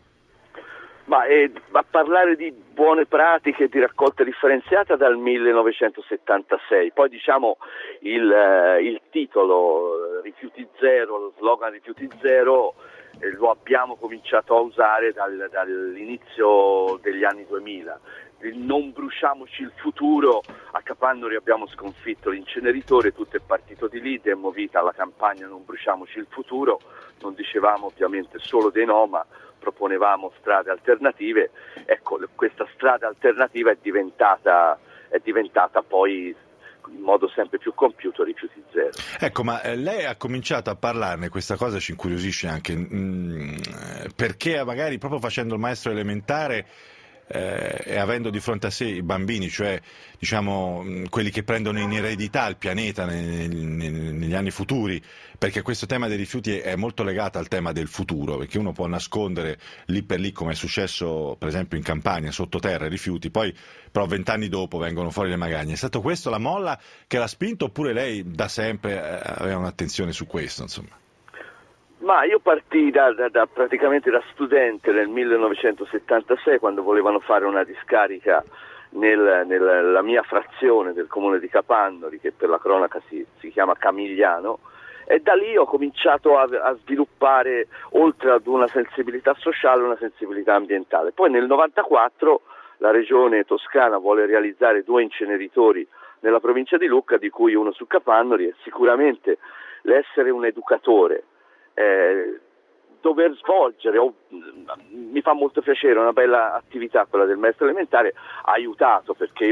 A parlare di buone pratiche di raccolta differenziata dal 1976, poi diciamo il titolo rifiuti zero, lo slogan rifiuti zero lo abbiamo cominciato a usare dall'inizio degli anni 2000. Il non bruciamoci il futuro, a Capannori abbiamo sconfitto l'inceneritore, tutto è partito di lì, diamo vita alla campagna non bruciamoci il futuro, non dicevamo ovviamente solo dei no, ma proponevamo strade alternative. Ecco, questa strada alternativa è diventata poi in modo sempre più compiuto rifiuti zero. Ecco, ma lei ha cominciato a parlarne, questa cosa ci incuriosisce anche, perché magari proprio facendo il maestro elementare e avendo di fronte a sé i bambini, cioè diciamo quelli che prendono in eredità il pianeta negli anni futuri, perché questo tema dei rifiuti è molto legato al tema del futuro, perché uno può nascondere lì per lì, come è successo per esempio in Campania, sottoterra i rifiuti, poi però 20 anni dopo vengono fuori le magagne. È stato questo la molla che l'ha spinto, oppure lei da sempre aveva un'attenzione su questo, insomma? Ma io partii praticamente da studente nel 1976, quando volevano fare una discarica nella mia frazione del comune di Capannori, che per la cronaca si chiama Camigliano, e da lì ho cominciato a sviluppare, oltre ad una sensibilità sociale, una sensibilità ambientale. Poi nel 94 la regione toscana vuole realizzare 2 inceneritori nella provincia di Lucca, di cui uno su Capannori, e sicuramente l'essere un educatore, dover svolgere, mi fa molto piacere, una bella attività quella del maestro elementare, ha aiutato, perché io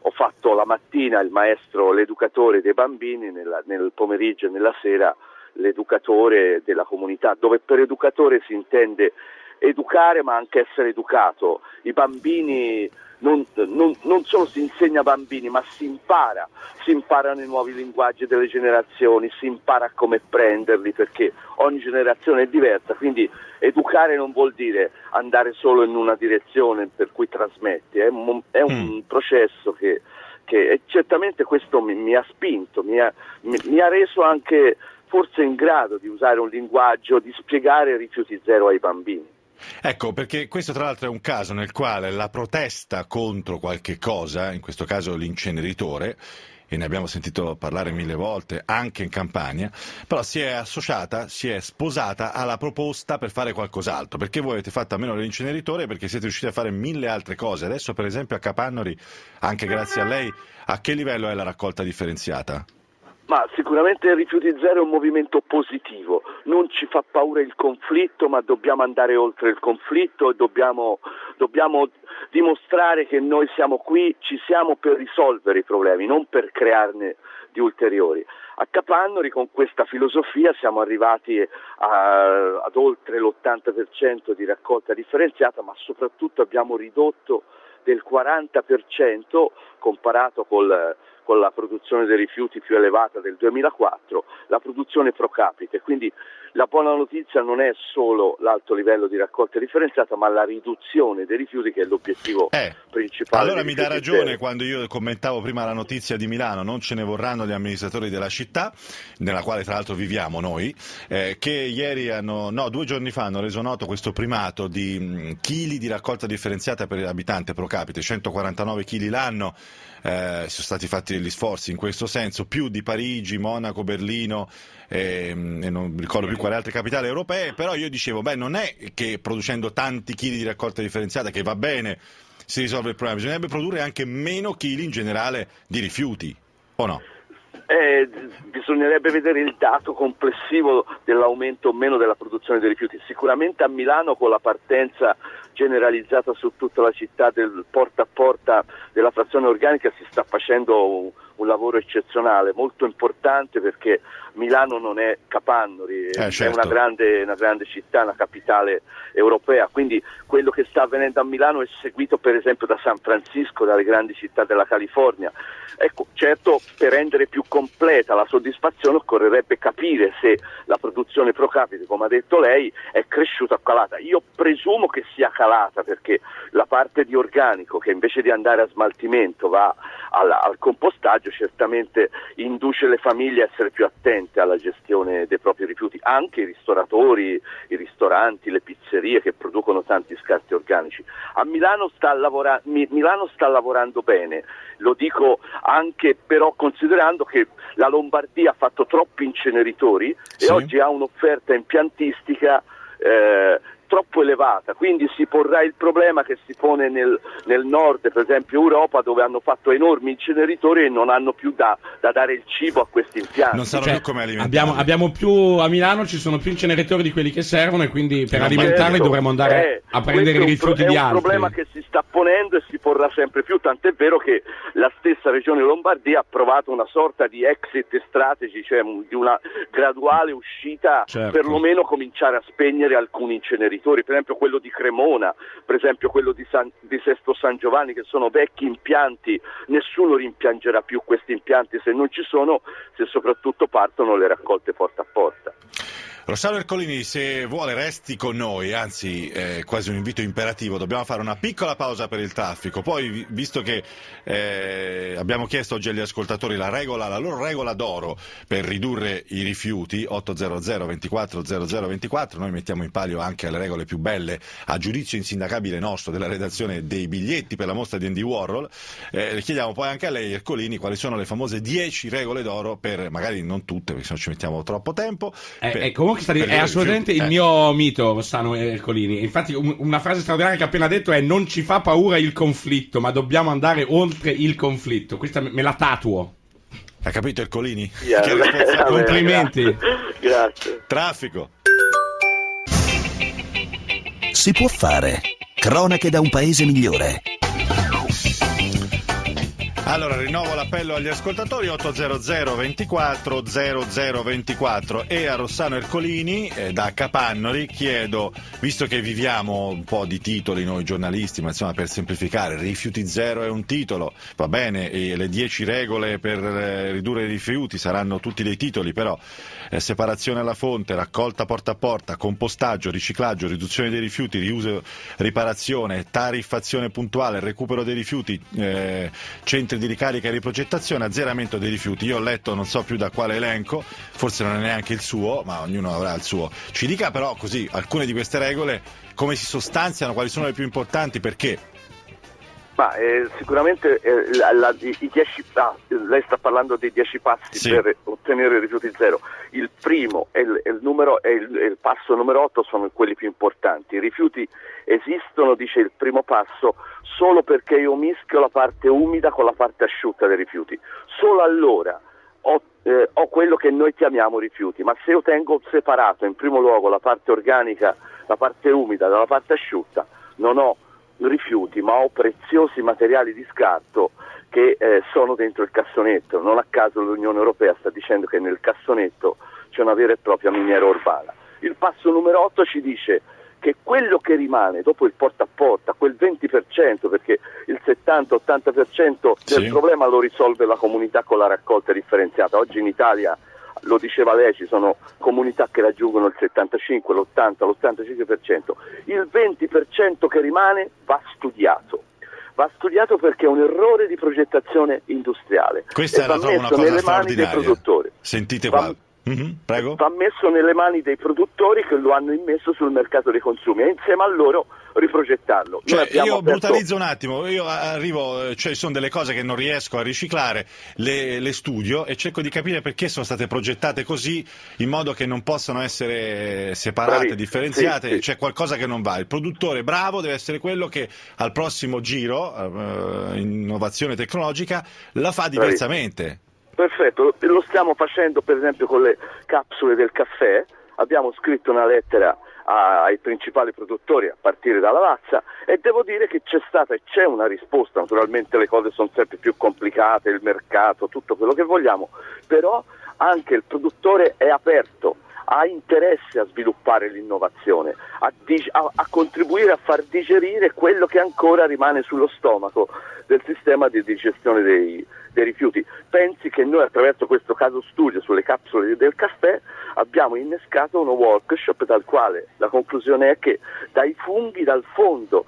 ho fatto la mattina il maestro, l'educatore dei bambini, nel pomeriggio e nella sera l'educatore della comunità, dove per educatore si intende educare ma anche essere educato. I bambini non solo si insegna a bambini, ma si imparano i nuovi linguaggi delle generazioni, si impara a come prenderli, perché ogni generazione è diversa, quindi educare non vuol dire andare solo in una direzione per cui trasmetti, è un processo che certamente questo mi ha spinto, mi ha reso anche forse in grado di usare un linguaggio, di spiegare rifiuti zero ai bambini. Ecco, perché questo tra l'altro è un caso nel quale la protesta contro qualche cosa, in questo caso l'inceneritore, e ne abbiamo sentito parlare 1000 volte anche in Campania, però si è associata, si è sposata alla proposta per fare qualcos'altro, perché voi avete fatto a meno dell'inceneritore perché siete riusciti a fare 1000 altre cose. Adesso per esempio a Capannori, anche grazie a lei, a che livello è la raccolta differenziata? Ma sicuramente il Rifiuti Zero è un movimento positivo, non ci fa paura il conflitto, ma dobbiamo andare oltre il conflitto e dobbiamo dimostrare che noi siamo qui, ci siamo per risolvere i problemi, non per crearne di ulteriori. A Capannori con questa filosofia siamo arrivati ad oltre l'80% di raccolta differenziata, ma soprattutto abbiamo ridotto del 40% comparato con la produzione dei rifiuti più elevata del 2004, la produzione pro capite. Quindi la buona notizia non è solo l'alto livello di raccolta differenziata, ma la riduzione dei rifiuti, che è l'obiettivo principale. Allora mi dà ragione quando io commentavo prima la notizia di Milano, non ce ne vorranno gli amministratori della città, nella quale tra l'altro viviamo noi, che 2 giorni fa hanno reso noto questo primato di chili di raccolta differenziata per abitante pro capite, 149 chili l'anno. Sono stati fatti degli sforzi in questo senso, più di Parigi, Monaco, Berlino e non ricordo più quale altre capitali europee, però io dicevo, non è che producendo tanti chili di raccolta differenziata, che va bene, si risolve il problema, bisognerebbe produrre anche meno chili in generale di rifiuti, o no? Bisognerebbe vedere il dato complessivo dell'aumento o meno della produzione dei rifiuti. Sicuramente a Milano, con la partenza generalizzata su tutta la città del porta a porta della frazione organica, si sta facendo un lavoro eccezionale, molto importante, perché Milano non è Capannori, certo. È una grande città, una capitale europea, quindi quello che sta avvenendo a Milano è seguito per esempio da San Francisco, dalle grandi città della California. Ecco, certo, per rendere più completa la soddisfazione occorrerebbe capire se la produzione pro capite, come ha detto lei, è cresciuta o calata. Io presumo che sia calata, perché la parte di organico, che invece di andare a smaltimento va al compostaggio, certamente induce le famiglie a essere più attente alla gestione dei propri rifiuti, anche i ristoratori, i ristoranti, le pizzerie che producono tanti scarti organici. A Milano Milano sta lavorando bene, lo dico anche però considerando che la Lombardia ha fatto troppi inceneritori e oggi ha un'offerta impiantistica troppo elevata, quindi si porrà il problema che si pone nel nord, per esempio Europa, dove hanno fatto enormi inceneritori e non hanno più da dare il cibo a questi impianti. Non sanno più come alimentarli. Abbiamo più, a Milano ci sono più inceneritori di quelli che servono, e quindi per alimentarli dovremmo andare a prendere i rifiuti di altri. È un problema che si sta ponendo e si porrà sempre più, tant'è vero che la stessa regione Lombardia ha approvato una sorta di exit strategy, cioè di una graduale uscita, perlomeno cominciare a spegnere alcuni inceneritori, per esempio quello di Cremona, per esempio quello di Sesto San Giovanni, che sono vecchi impianti. Nessuno rimpiangerà più questi impianti se non ci sono, se soprattutto partono le raccolte porta a porta. Rossano Ercolini, se vuole resti con noi, anzi quasi un invito imperativo, dobbiamo fare una piccola pausa per il traffico, poi visto che abbiamo chiesto oggi agli ascoltatori la loro regola d'oro per ridurre i rifiuti, 800 24 00 24, noi mettiamo in palio anche le regole più belle, a giudizio insindacabile nostro, della redazione dei biglietti per la mostra di Andy Warhol. Chiediamo poi anche a lei, Ercolini, quali sono le famose 10 regole d'oro, per magari non tutte, perché se no ci mettiamo troppo tempo. È assolutamente il mio mito, Rossano Ercolini. Infatti una frase straordinaria che ha appena detto è: non ci fa paura il conflitto, ma dobbiamo andare oltre il conflitto. Questa me la tatuo. Ha capito Ercolini? Complimenti. Grazie. Traffico. Si può fare. Cronache da un paese migliore. Allora rinnovo l'appello agli ascoltatori 800 24 0024 e a Rossano Ercolini da Capannori chiedo, visto che viviamo un po' di titoli noi giornalisti, ma insomma per semplificare, rifiuti zero è un titolo, va bene, e le 10 regole per ridurre i rifiuti saranno tutti dei titoli, però separazione alla fonte, raccolta porta a porta, compostaggio, riciclaggio, riduzione dei rifiuti, riuso, riparazione, tariffazione puntuale, recupero dei rifiuti, centri di ricarica e riprogettazione, azzeramento dei rifiuti. Io ho letto non so più da quale elenco, forse non è neanche il suo, ma ognuno avrà il suo. Ci dica però così alcune di queste regole, come si sostanziano, quali sono le più importanti, perché? Ma sicuramente i 10 lei sta parlando dei 10 passi sì, per ottenere rifiuti zero. Il primo e il passo numero 8 sono quelli più importanti. I rifiuti esistono, dice il primo passo, solo perché io mischio la parte umida con la parte asciutta dei rifiuti. Solo allora ho quello che noi chiamiamo rifiuti, ma se io tengo separato in primo luogo la parte organica, la parte umida dalla parte asciutta, non ho rifiuti, ma ho preziosi materiali di scarto che sono dentro il cassonetto. Non a caso l'Unione Europea sta dicendo che nel cassonetto c'è una vera e propria miniera urbana. Il passo numero 8 ci dice che quello che rimane dopo il porta a porta, quel 20%, perché il 70-80% del problema lo risolve la comunità con la raccolta differenziata. Oggi in Italia, lo diceva lei, ci sono comunità che raggiungono il 75, l'80, l'85%. Il 20% che rimane va studiato. Va studiato perché è un errore di progettazione industriale. Questa e va messo nelle mani dei produttori. Sentite qua. Prego. Va messo nelle mani dei produttori che lo hanno immesso sul mercato dei consumi e insieme a loro riprogettarlo. Cioè, io brutalizzo un attimo, io arrivo, cioè sono delle cose che non riesco a riciclare, le studio e cerco di capire perché sono state progettate così, in modo che non possano essere separate, differenziate, sì. C'è qualcosa che non va. Il produttore bravo deve essere quello che al prossimo giro, innovazione tecnologica, la fa diversamente. Perfetto, lo stiamo facendo per esempio con le capsule del caffè. Abbiamo scritto una lettera ai principali produttori a partire da Lavazza e devo dire che c'è stata e c'è una risposta. Naturalmente le cose sono sempre più complicate, il mercato, tutto quello che vogliamo, però anche il produttore è aperto, ha interesse a sviluppare l'innovazione, a contribuire a far digerire quello che ancora rimane sullo stomaco del sistema di digestione dei rifiuti. Pensi che noi attraverso questo caso studio sulle capsule del caffè abbiamo innescato uno workshop dal quale la conclusione è che dai funghi, dal fondo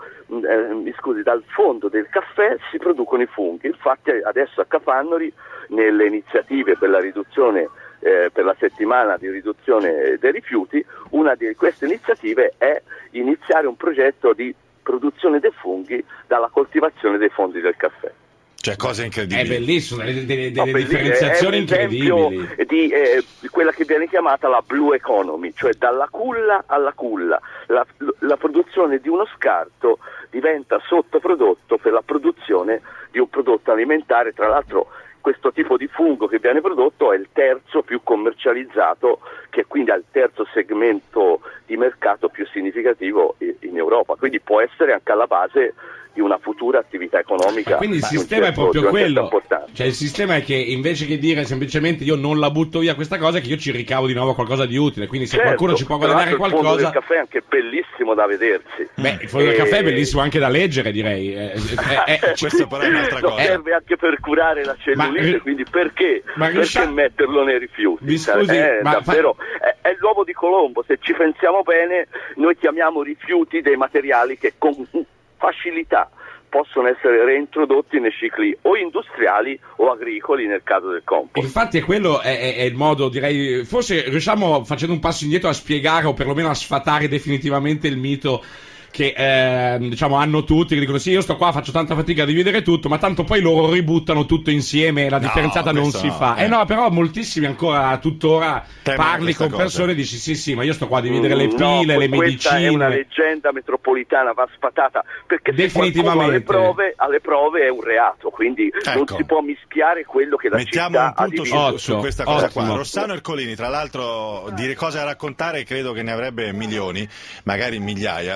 del caffè si producono i funghi. Infatti adesso a Capannori, nelle iniziative per la riduzione per la settimana di riduzione dei rifiuti, una di queste iniziative è iniziare un progetto di produzione dei funghi dalla coltivazione dei fondi del caffè. Cioè cose incredibili. È bellissimo, delle differenziazioni incredibili. Di quella che viene chiamata la blue economy, cioè dalla culla alla culla. La produzione di uno scarto diventa sottoprodotto per la produzione di un prodotto alimentare. Tra l'altro questo tipo di fungo che viene prodotto è il terzo più commercializzato, che quindi ha il terzo segmento di mercato più significativo in Europa, quindi può essere anche alla base di una futura attività economica. Quindi il sistema è proprio quello, cioè il sistema è che invece che dire semplicemente io non la butto via questa cosa, che io ci ricavo di nuovo qualcosa di utile, quindi se qualcuno ci può guadagnare qualcosa. Il fondo del caffè è anche bellissimo da vedersi. Beh, il fondo del caffè è bellissimo anche da leggere, direi. Questo però è un'altra cosa. Serve anche per curare la cellulite, quindi perché metterlo nei rifiuti? Mi scusi, davvero, è l'uovo di Colombo. Se ci pensiamo bene, noi chiamiamo rifiuti dei materiali che con facilità possono essere reintrodotti nei cicli o industriali o agricoli nel caso del compost. Infatti quello è il modo, direi, forse riusciamo facendo un passo indietro a spiegare o perlomeno a sfatare definitivamente il mito che diciamo hanno tutti, che dicono sì, io sto qua, faccio tanta fatica a dividere tutto, ma tanto poi loro ributtano tutto insieme e la differenziata non si fa. No, però moltissimi ancora tuttora parli con persone e dici sì, ma io sto qua a dividere le pile, le medicine. Questa è una leggenda metropolitana, va sfatata, perché definitivamente se alle prove è un reato, quindi non si può mischiare quello che la città ha diviso. Mettiamo un punto su questa cosa qua. Rossano Ercolini, tra l'altro, dire cose da raccontare credo che ne avrebbe milioni, magari migliaia.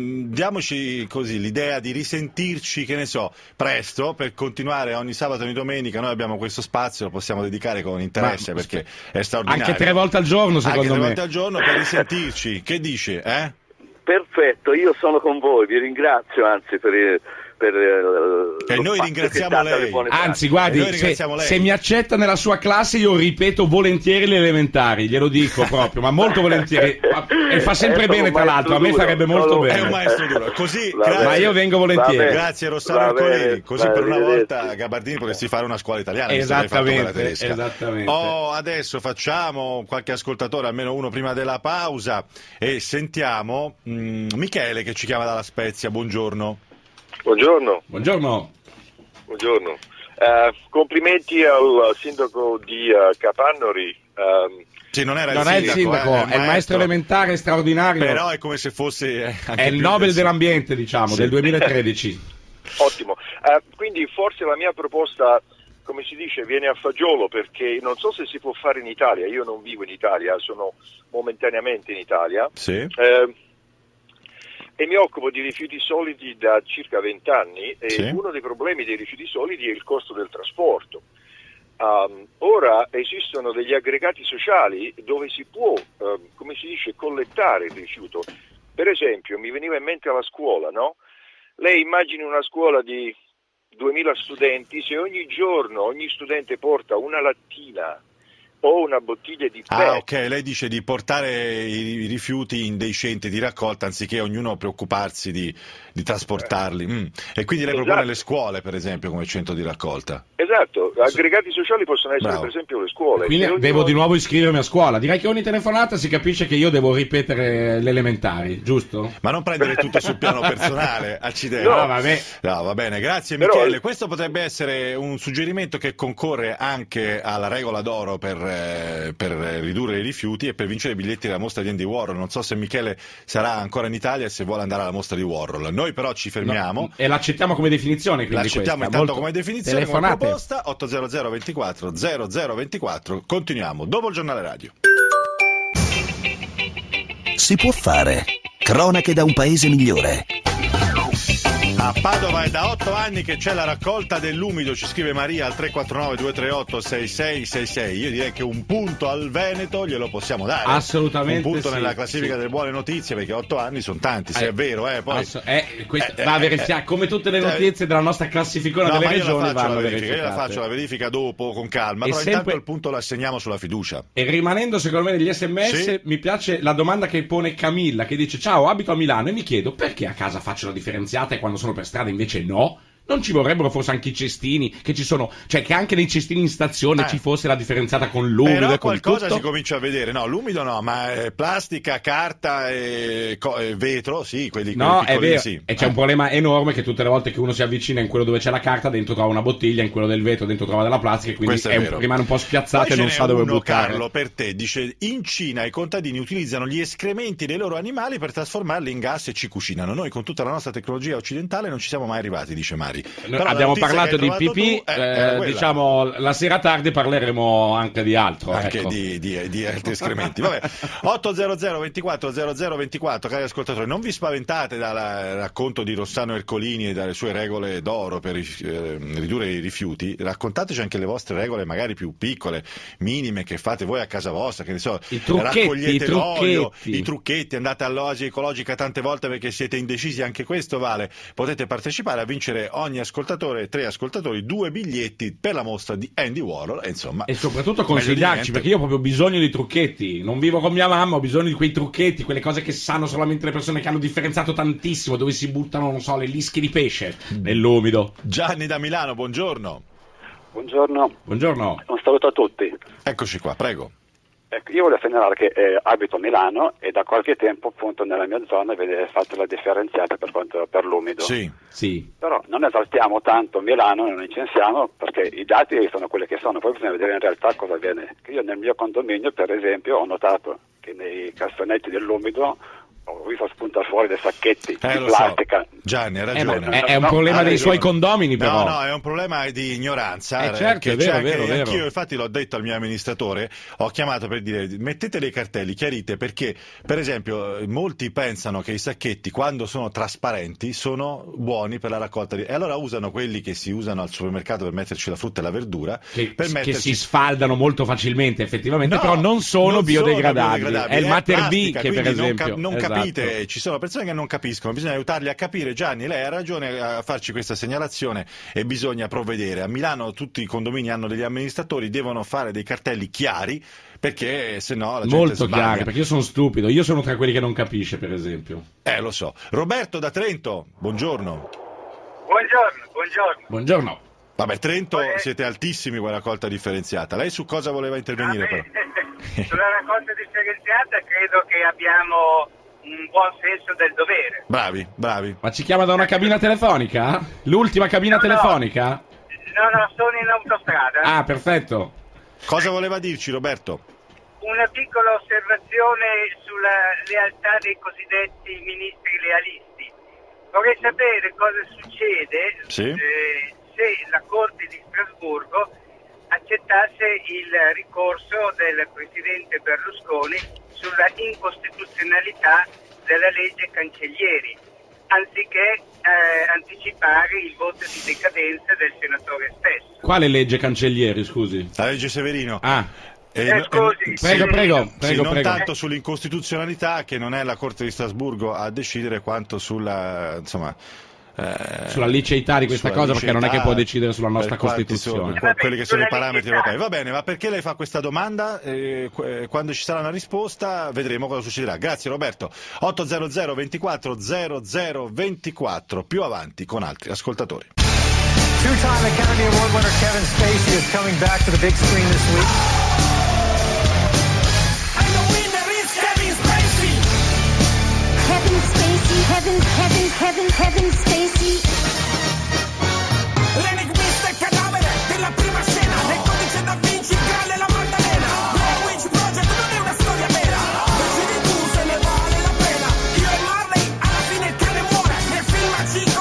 diamoci così l'idea di risentirci, che ne so, presto, per continuare ogni sabato e ogni domenica. Noi abbiamo questo spazio, lo possiamo dedicare con interesse perché è straordinario. Anche 3 volte al giorno, secondo me. Anche 3 volte al giorno per risentirci. Che dici, Perfetto, io sono con voi, vi ringrazio anzi per e noi ringraziamo lei. Anzi, guardi, se mi accetta nella sua classe io ripeto volentieri le elementari, glielo dico proprio, ma molto volentieri, e fa sempre bene, tra l'altro, a me farebbe molto bene. È un maestro duro, così ma io vengo volentieri. Grazie Rossano Ercolini, così per una volta Gabardini potresti fare una scuola italiana. Esattamente. Adesso facciamo qualche ascoltatore, almeno uno prima della pausa, e sentiamo Michele che ci chiama dalla Spezia. Buongiorno. Buongiorno. Complimenti al sindaco di Capannori. Sì, non è il sindaco, è il maestro elementare straordinario. Però è come se fosse è il Nobel dell'ambiente, diciamo, del 2013. Ottimo. Quindi forse la mia proposta, come si dice, viene a fagiolo, perché non so se si può fare in Italia. Io non vivo in Italia, sono momentaneamente in Italia. Sì. E mi occupo di rifiuti solidi da circa 20 anni e Sì. uno dei problemi dei rifiuti solidi è il costo del trasporto. Ora esistono degli aggregati sociali dove si può, come si dice, collettare il rifiuto. Per esempio, mi veniva in mente la scuola, no? Lei immagini una scuola di 2000 studenti, se ogni giorno ogni studente porta una lattina o una bottiglia di PET. Ok, lei dice di portare i rifiuti in dei centri di raccolta anziché ognuno preoccuparsi di trasportarli. E quindi lei propone le scuole, per esempio, come centro di raccolta. Esatto, aggregati sociali possono essere per esempio le scuole. Quindi devo di nuovo iscrivermi a scuola. Direi che ogni telefonata si capisce che io devo ripetere le elementari, giusto? Ma non prendere tutto sul piano personale, accidenti. No, vabbè. No, va bene, grazie Però Michele. Questo potrebbe essere un suggerimento che concorre anche alla regola d'oro per ridurre i rifiuti e per vincere i biglietti della mostra di Andy Warhol. Non so se Michele sarà ancora in Italia e se vuole andare alla mostra di Warhol. Noi però ci fermiamo. No, e l'accettiamo come definizione, quindi l'accettiamo questa. intanto come definizione, come proposta. 800 24 0024. Continuiamo dopo il giornale radio. Si può fare. Cronache da un paese migliore. A Padova è da 8 anni che c'è la raccolta dell'umido, ci scrive Maria al 349-238-6666. Io direi che un punto al Veneto glielo possiamo dare. Assolutamente. Un punto sì, nella classifica delle buone notizie, perché 8 anni sono tanti, se è vero, poi. Va verificare, come tutte le notizie della nostra classificona delle regioni vanno verificate. Io la faccio la verifica dopo con calma, però intanto il punto lo assegniamo sulla fiducia. E rimanendo secondo me negli SMS, mi piace la domanda che pone Camilla, che dice: ciao, abito a Milano e mi chiedo perché a casa faccio la differenziata e quando sono per strada invece no? Non ci vorrebbero forse anche i cestini che ci sono, cioè che anche nei cestini in stazione ci fosse la differenziata con l'umido però e con qualcosa tutto? Si comincia a vedere, no, l'umido no, ma plastica, carta e vetro, sì, quelli no, è vero, sì. E c'è un problema enorme che tutte le volte che uno si avvicina in quello dove c'è la carta dentro trova una bottiglia, in quello del vetro dentro trova della plastica e quindi rimane un po' spiazzato e non sa dove buttare. Carlo per te dice: in Cina i contadini utilizzano gli escrementi dei loro animali per trasformarli in gas e ci cucinano. Noi con tutta la nostra tecnologia occidentale non ci siamo mai arrivati, dice Mari. Abbiamo parlato di pipì, diciamo la sera tardi parleremo anche di altro. Anche ecco. di altri escrementi. Vabbè. 800 24 0024, cari ascoltatori, non vi spaventate dal racconto di Rossano Ercolini e dalle sue regole d'oro per ridurre i rifiuti. Raccontateci anche le vostre regole, magari più piccole, minime, che fate voi a casa vostra, che ne so, raccogliete l'olio, i trucchetti, andate all'oasi ecologica tante volte perché siete indecisi, anche questo vale. Potete partecipare a vincere ogni ascoltatore, 3 ascoltatori, 2 biglietti per la mostra di Andy Warhol, insomma. E soprattutto consigliarci, perché io ho proprio bisogno di trucchetti. Non vivo con mia mamma, ho bisogno di quei trucchetti, quelle cose che sanno solamente le persone che hanno differenziato tantissimo, dove si buttano, non so, le lische di pesce nell'umido. Gianni da Milano, buongiorno. Buongiorno. Un saluto a tutti. Eccoci qua, prego. Ecco, io voglio segnalare che abito a Milano e da qualche tempo appunto nella mia zona viene fatta la differenziata per l'umido. Sì. Però non esaltiamo tanto Milano, non incensiamo, perché i dati sono quelli che sono, poi bisogna vedere in realtà cosa avviene. Io nel mio condominio, per esempio, ho notato che nei cassonetti dell'umido ho visto spuntare fuori dei sacchetti di plastica Gianni, ha ragione. È un problema dei suoi condomini, però. No, è un problema di ignoranza. Certo, è vero, vero. Anch'io, infatti, l'ho detto al mio amministratore, ho chiamato per dire, mettete dei cartelli, chiarite, perché, per esempio, molti pensano che i sacchetti, quando sono trasparenti, sono buoni per la raccolta e allora usano quelli che si usano al supermercato per metterci la frutta e la verdura, che si sfaldano molto facilmente, effettivamente, però non sono biodegradabili. È il Mater B che, per esempio... Non capite, ci sono persone che non capiscono, bisogna aiutarli a capire. Gianni, lei ha ragione a farci questa segnalazione e bisogna provvedere. A Milano tutti i condomini hanno degli amministratori, devono fare dei cartelli chiari, perché se no la gente molto sbaglia. chiari, perché io sono stupido, io sono tra quelli che non capisce, per esempio. Lo so. Roberto da Trento, buongiorno. Buongiorno. Vabbè, Trento siete altissimi con la raccolta differenziata. Lei su cosa voleva intervenire però? Sulla raccolta differenziata credo che abbiamo un buon senso del dovere. Bravi. Ma ci chiama da una cabina telefonica? L'ultima cabina telefonica? No, sono in autostrada. Ah, perfetto. Cosa voleva dirci, Roberto? Una piccola osservazione sulla lealtà dei cosiddetti ministri lealisti. Vorrei sapere cosa succede se la Corte di Strasburgo accettasse il ricorso del presidente Berlusconi sulla incostituzionalità della legge Cancellieri, anziché anticipare il voto di decadenza del senatore stesso. Quale legge Cancellieri, scusi? La legge Severino. Prego. Non tanto sull'incostituzionalità, che non è la Corte di Strasburgo a decidere, quanto sulla sulla liceità di questa cosa, perché non è che può decidere sulla nostra Costituzione. Quelli che sono i parametri europei. Va bene, ma perché lei fa questa domanda? Quando ci sarà una risposta vedremo cosa succederà. Grazie Roberto. 800 24 00 24, più avanti con altri ascoltatori. Two-time Academy Award winner Kevin Spacey is coming back to the big screen this week. And the winner is Kevin Spacey. Kevin Spacey, Kevin Spacey. L'enigmista cadavere della prima scena, nel codice da Vinci, Graal la Maddalena. Blair Witch Project non è una storia vera, decidi tu se ne vale la pena. Io e Marley, alla fine il cane muore, nel film agido,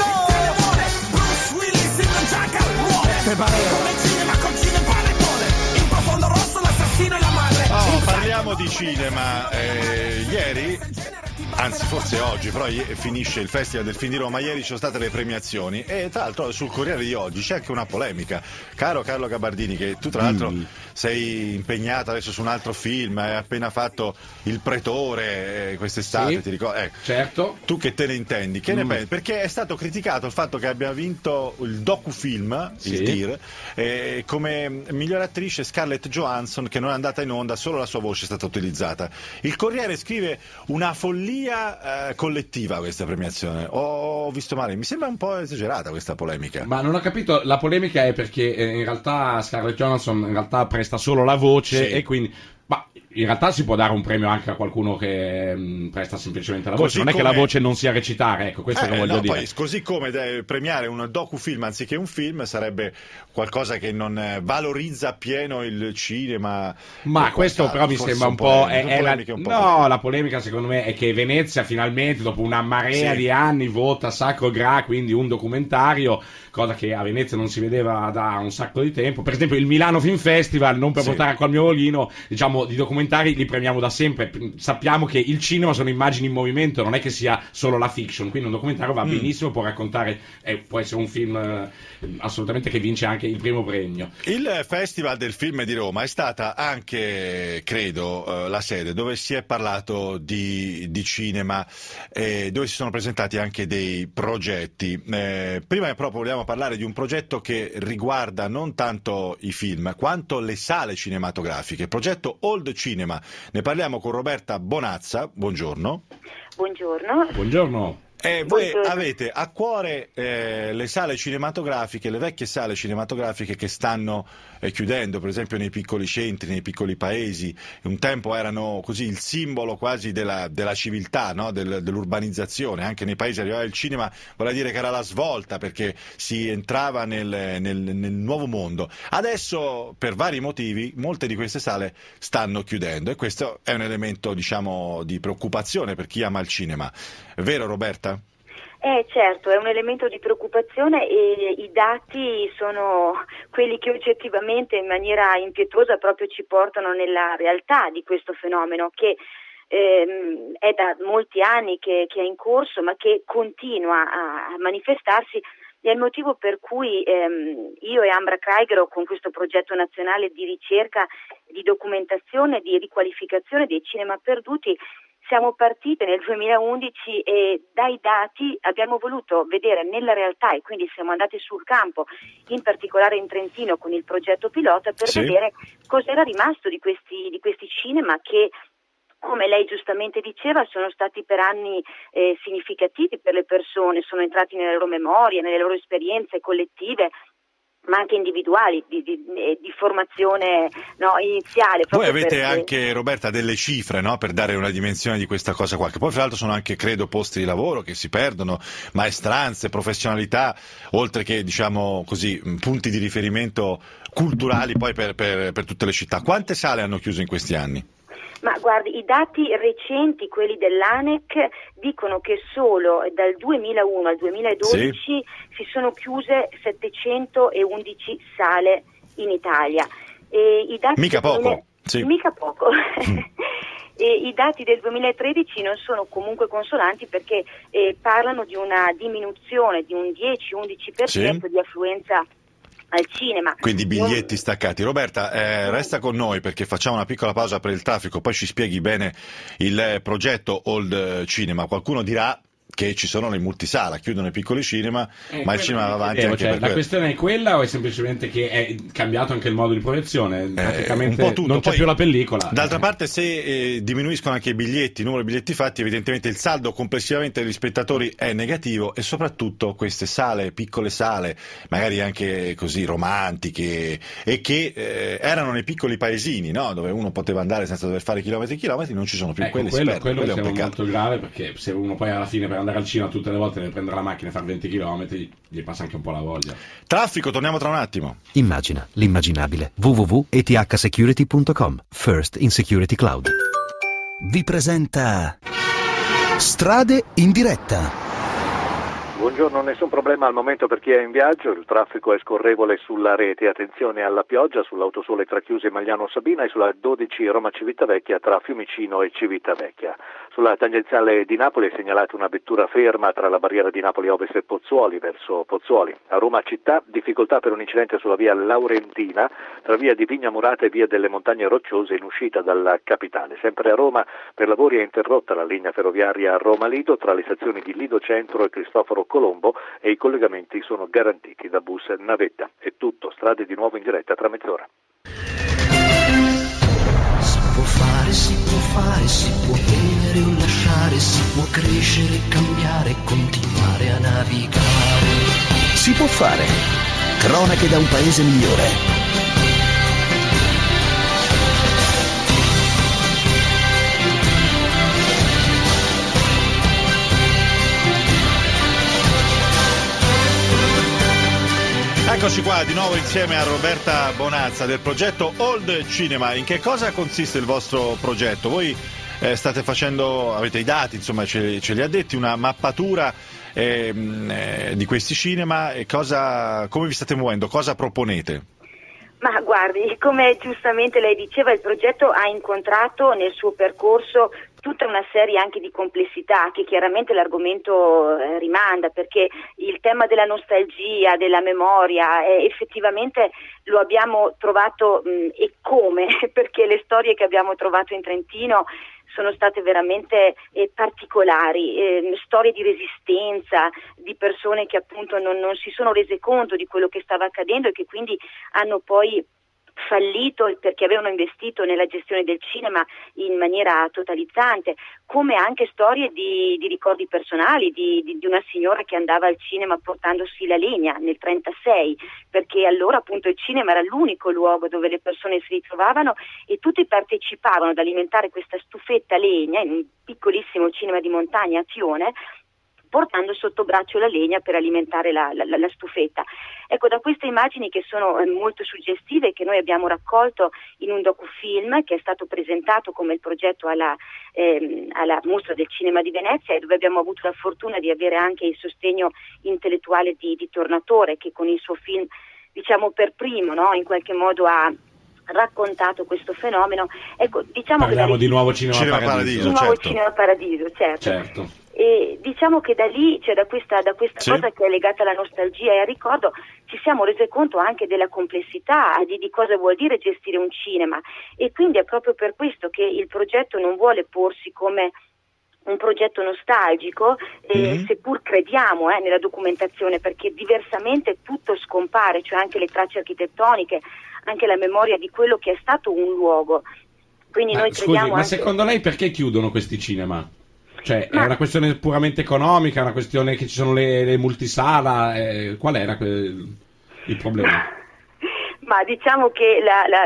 Bruce Willis in un jackal muore. Come cinema con cinepanettone, in profondo rosso l'assassino e la madre. Parliamo di cinema. Ieri, anzi forse oggi, però finisce il Festival del Film di Roma. Ieri ci sono state le premiazioni e tra l'altro sul Corriere di oggi c'è anche una polemica. Caro Carlo Gabardini, che tu tra l'altro sei impegnato adesso su un altro film, hai appena fatto Il Pretore quest'estate, ti ricordi? Certo. Tu che te ne intendi? Che ne pensi? Perché è stato criticato il fatto che abbia vinto il docufilm, il TIR, come miglior attrice Scarlett Johansson, che non è andata in onda, solo la sua voce è stata utilizzata. Il Corriere scrive una follia collettiva questa premiazione. Ho visto male, mi sembra un po' esagerata questa polemica. Ma non ho capito, la polemica è perché in realtà Scarlett Johansson presta solo la voce e quindi... Ma in realtà si può dare un premio anche a qualcuno che presta semplicemente la voce, non è che la voce non sia recitare, ecco, questo che voglio dire. Poi, così come premiare un docufilm anziché un film sarebbe qualcosa che non valorizza appieno il cinema. Ma questo però mi sembra un po'... la polemica secondo me è che Venezia finalmente, dopo una marea di anni, vota Sacro Graal, quindi un documentario, cosa che a Venezia non si vedeva da un sacco di tempo. Per esempio il Milano Film Festival, non per portare acqua al mio mulino, diciamo, di documentari li premiamo da sempre. Sappiamo che il cinema sono immagini in movimento, non è che sia solo la fiction, quindi un documentario va benissimo, può raccontare, può essere un film assolutamente che vince anche il primo premio. Il Festival del Film di Roma è stata anche, credo, la sede dove si è parlato di cinema, dove si sono presentati anche dei progetti. Prima proprio vogliamo parlare di un progetto che riguarda non tanto i film quanto le sale cinematografiche, progetto Old Cinema. Ne parliamo con Roberta Bonazza. Buongiorno. Buongiorno. Voi avete a cuore le sale cinematografiche, le vecchie sale cinematografiche che stanno chiudendo, per esempio nei piccoli centri, nei piccoli paesi. Un tempo erano così il simbolo quasi della civiltà, no? Dell'urbanizzazione. Anche nei paesi arrivava il cinema, vuol dire che era la svolta, perché si entrava nel nuovo mondo. Adesso, per vari motivi, molte di queste sale stanno chiudendo e questo è un elemento, diciamo, di preoccupazione per chi ama il cinema. Vero, Roberta? Certo, è un elemento di preoccupazione e i dati sono quelli che oggettivamente in maniera impietosa proprio ci portano nella realtà di questo fenomeno che è da molti anni che è in corso ma che continua a manifestarsi. È il motivo per cui io e Ambra Kraigero con questo progetto nazionale di ricerca, di documentazione, di riqualificazione dei cinema perduti siamo partite nel 2011 e dai dati abbiamo voluto vedere nella realtà e quindi siamo andati sul campo, in particolare in Trentino con il progetto pilota per vedere cos'era rimasto di questi cinema che, come lei giustamente diceva, sono stati per anni significativi per le persone, sono entrati nelle loro memorie, nelle loro esperienze collettive, ma anche individuali, di formazione iniziale. Voi avete anche, Roberta, delle cifre, no? Per dare una dimensione di questa cosa qua, che poi fra l'altro sono anche, credo, posti di lavoro che si perdono, maestranze, professionalità, oltre che, diciamo così, punti di riferimento culturali poi per tutte le città. Quante sale hanno chiuso in questi anni? Ma guardi, i dati recenti, quelli dell'ANEC, dicono che solo dal 2001 al 2012 si sono chiuse 711 sale in Italia. E i dati mica poco. Mica poco. E i dati del 2013 non sono comunque consolanti perché parlano di una diminuzione di un 10-11% di affluenza al cinema. Quindi biglietti staccati. Roberta, resta con noi perché facciamo una piccola pausa per il traffico, poi ci spieghi bene il progetto Old Cinema. Qualcuno dirà che ci sono le multisala, chiudono i piccoli cinema, ma il cinema va avanti anche per la questione è quella o è semplicemente che è cambiato anche il modo di proiezione? Praticamente un po' tutto. Non c'è Poi, più la pellicola. D'altra parte, se diminuiscono anche i biglietti, il numero di biglietti fatti, evidentemente il saldo complessivamente degli spettatori è negativo e soprattutto queste sale, piccole sale, magari anche così romantiche e che erano nei piccoli paesini, no? Dove uno poteva andare senza dover fare chilometri e chilometri, non ci sono più. Quello è un peccato molto grave, perché se uno poi alla fine per andare al cinema tutte le volte deve prendere la macchina e fare 20 km, gli passa anche un po' la voglia. Traffico, torniamo tra un attimo. Immagina l'immaginabile. www.ethsecurity.com. First in Security Cloud. Vi presenta Strade in diretta. Buongiorno, nessun problema al momento per chi è in viaggio, il traffico è scorrevole sulla rete, attenzione alla pioggia sull'autosole tra Chiusi e Magliano Sabina e sulla 12 Roma Civitavecchia tra Fiumicino e Civitavecchia. Sulla tangenziale di Napoli è segnalata una vettura ferma tra la barriera di Napoli Ovest e Pozzuoli verso Pozzuoli. A Roma città difficoltà per un incidente sulla via Laurentina tra via di Vigna Murata e via delle Montagne Rocciose in uscita dalla capitale. Sempre a Roma per lavori è interrotta la linea ferroviaria Roma-Lido tra le stazioni di Lido Centro e Cristoforo Colombo e i collegamenti sono garantiti da bus navetta. È tutto, strade di nuovo in diretta tra mezz'ora. Si può fare, si può prendere o lasciare, si può crescere, cambiare, continuare a navigare. Si può fare. Cronache da un paese migliore. Eccoci qua di nuovo insieme a Roberta Bonazza del progetto Old Cinema. In che cosa consiste il vostro progetto? Voi state facendo, avete i dati, insomma ce li ha detti, una mappatura di questi cinema e come vi state muovendo, cosa proponete? Ma guardi, come giustamente lei diceva, il progetto ha incontrato nel suo percorso tutta una serie anche di complessità che chiaramente l'argomento rimanda, perché il tema della nostalgia, della memoria, effettivamente lo abbiamo trovato e come, perché le storie che abbiamo trovato in Trentino sono state veramente particolari, storie di resistenza, di persone che appunto non si sono rese conto di quello che stava accadendo e che quindi hanno poi fallito perché avevano investito nella gestione del cinema in maniera totalizzante, come anche storie di ricordi personali di una signora che andava al cinema portandosi la legna nel 1936, perché allora appunto il cinema era l'unico luogo dove le persone si ritrovavano e tutti partecipavano ad alimentare questa stufetta legna in un piccolissimo cinema di montagna a Fione, portando sotto braccio la legna per alimentare la stufetta. Ecco, da queste immagini che sono molto suggestive, che noi abbiamo raccolto in un docufilm che è stato presentato come il progetto alla Mostra del Cinema di Venezia, e dove abbiamo avuto la fortuna di avere anche il sostegno intellettuale di Tornatore, che con il suo film, diciamo per primo, no, in qualche modo ha raccontato questo fenomeno. Ecco, diciamo parliamo che di Nuovo Cinema Paradiso, Nuovo Cinema Paradiso, certo. E diciamo che da lì, cioè da questa Sì. cosa che è legata alla nostalgia e al ricordo, ci siamo resi conto anche della complessità di cosa vuol dire gestire un cinema, e quindi è proprio per questo che il progetto non vuole porsi come un progetto nostalgico, seppur crediamo nella documentazione, perché diversamente tutto scompare, cioè anche le tracce architettoniche, anche la memoria di quello che è stato un luogo. Quindi noi crediamo ma anche... secondo lei perché chiudono questi cinema? Cioè, è una questione puramente economica, è una questione che ci sono le multisala, qual era il problema? Ma diciamo che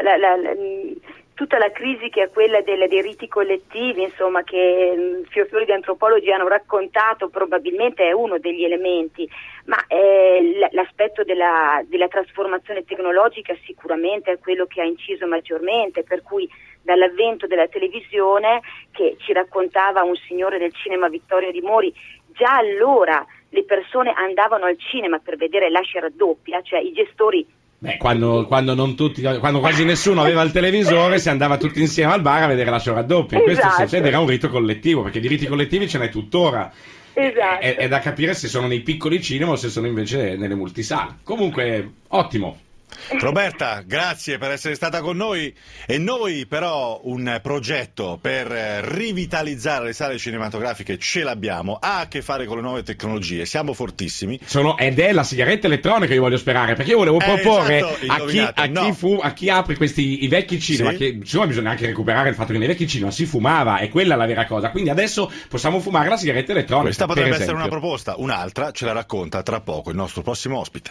tutta la crisi che è quella dei riti collettivi, insomma, che fiori di antropologi hanno raccontato, probabilmente è uno degli elementi, ma l'aspetto della trasformazione tecnologica sicuramente è quello che ha inciso maggiormente, per cui dall'avvento della televisione, che ci raccontava un signore del cinema, Vittorio Di Mori, già allora le persone andavano al cinema per vedere l'ascia raddoppia, cioè i gestori... Quando quasi nessuno aveva il televisore, si andava tutti insieme al bar a vedere la show raddoppia. Esatto. Questo era un rito collettivo, perché di riti collettivi ce n'è tuttora. Esatto. È da capire se sono nei piccoli cinema o se sono invece nelle multisale. Comunque, ottimo. Roberta, grazie per essere stata con noi. E noi però un progetto per rivitalizzare le sale cinematografiche ce l'abbiamo, ha a che fare con le nuove tecnologie, siamo fortissimi. Ed è la sigaretta elettronica, io voglio sperare, perché io volevo proporre esatto, a chi apre i vecchi cinema, che insomma bisogna anche recuperare il fatto che nei vecchi cinema si fumava, e quella è la vera cosa, quindi adesso possiamo fumare la sigaretta elettronica. Questa potrebbe essere una proposta, un'altra ce la racconta tra poco il nostro prossimo ospite.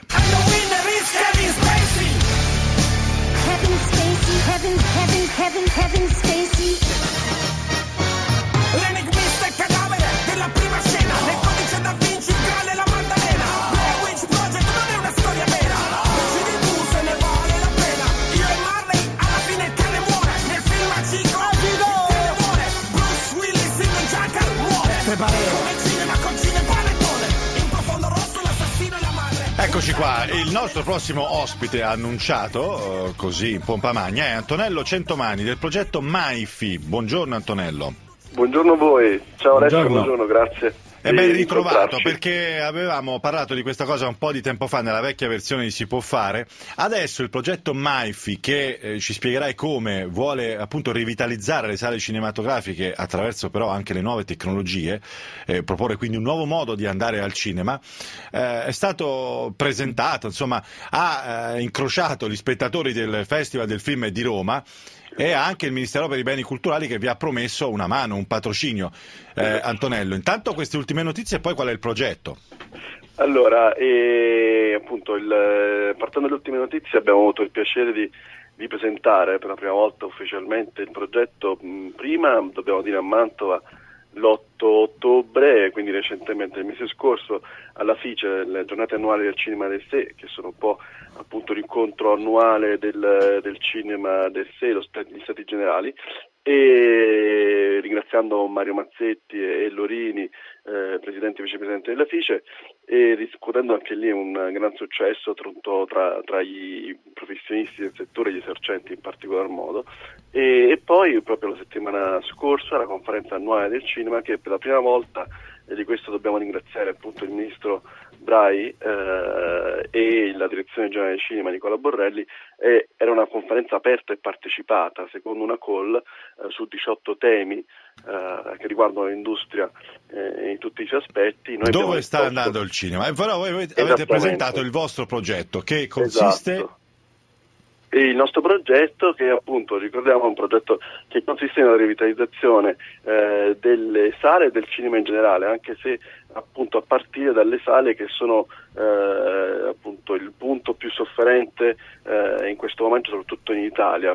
Kevin Spacey. L'enigmista e cadavere della prima scena, nel codice da Vinci, il Graal e la Maddalena. Blair Witch Project non è una storia vera, decidi tu se ne vale la pena. Io e Marley, alla fine il cane muore, nel film a Chico il cane muore, Bruce Willis in un Junker muore. Come cinema con cinepanettone, in profondo rosso l'assassino e la madre. Eccoci qua, il nostro prossimo ospite annunciato, così in pompa magna, è Antonello Centomani del progetto MAIFI. Buongiorno Antonello. Buongiorno a voi, ciao Alessio, buongiorno, grazie. E ben ritrovato, perché avevamo parlato di questa cosa un po' di tempo fa nella vecchia versione di Si può fare. Adesso il progetto MAIFI, che ci spiegherai come, vuole appunto rivitalizzare le sale cinematografiche attraverso però anche le nuove tecnologie, proporre quindi un nuovo modo di andare al cinema, è stato presentato, insomma ha incrociato gli spettatori del Festival del Film di Roma e anche il Ministero per i Beni Culturali, che vi ha promesso una mano, un patrocinio. Antonello, intanto queste ultime notizie e poi qual è il progetto? Allora, appunto, partendo dalle ultime notizie, abbiamo avuto il piacere di presentare per la prima volta ufficialmente il progetto, prima, dobbiamo dire, a Mantova l'8 ottobre, quindi recentemente, il mese scorso, alla FICE, le giornate annuali del cinema del sé, che sono un po' appunto l'incontro annuale del cinema del sé, gli stati generali, e ringraziando Mario Mazzetti e Lorini, presidente e vicepresidente della FICE, e riscuotendo anche lì un gran successo tra i professionisti del settore, gli esercenti in particolar modo, e poi proprio la settimana scorsa la conferenza annuale del cinema, che per la prima volta, e di questo dobbiamo ringraziare appunto il ministro Brai e la direzione generale del cinema Nicola Borrelli, era una conferenza aperta e partecipata secondo una call su 18 temi che riguardano l'industria in tutti i suoi aspetti. Dove sta andando il cinema? Però voi avete presentato il vostro progetto, che consiste... Esatto. E il nostro progetto, che appunto ricordiamo è un progetto che consiste nella rivitalizzazione delle sale e del cinema in generale, anche se appunto a partire dalle sale che sono appunto il punto più sofferente in questo momento, soprattutto in Italia,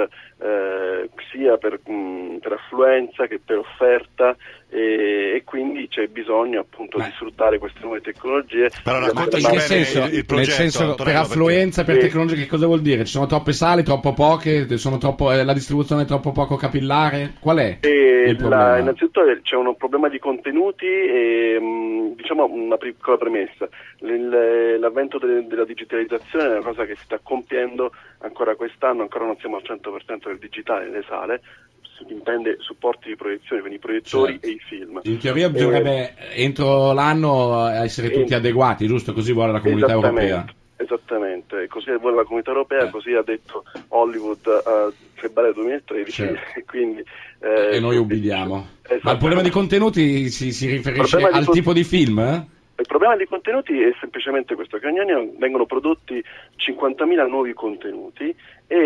sia per affluenza che per offerta, e quindi c'è bisogno appunto di sfruttare queste nuove tecnologie. Però raccontaci In che bene senso? il progetto, Nel senso, per Antonello, affluenza, per tecnologia, che cosa vuol dire? Ci sono troppe sale, troppo poche, la distribuzione è troppo poco capillare? Qual è il problema? Innanzitutto c'è un problema di contenuti e diciamo una piccola premessa. L'avvento della digitalizzazione è una cosa che si sta compiendo ancora quest'anno, ancora non siamo al 100% del digitale nelle sale, si intende supporti di proiezione, quindi i proiettori e i film. In teoria bisognerebbe entro l'anno essere tutti adeguati, giusto? Così vuole la comunità europea. Esattamente, così vuole la comunità europea, così ha detto Hollywood a febbraio 2013, quindi, e noi ubbidiamo. Ma il problema di contenuti si riferisce al tipo di film? Il problema dei contenuti è semplicemente questo, che ogni anno vengono prodotti 50.000 nuovi contenuti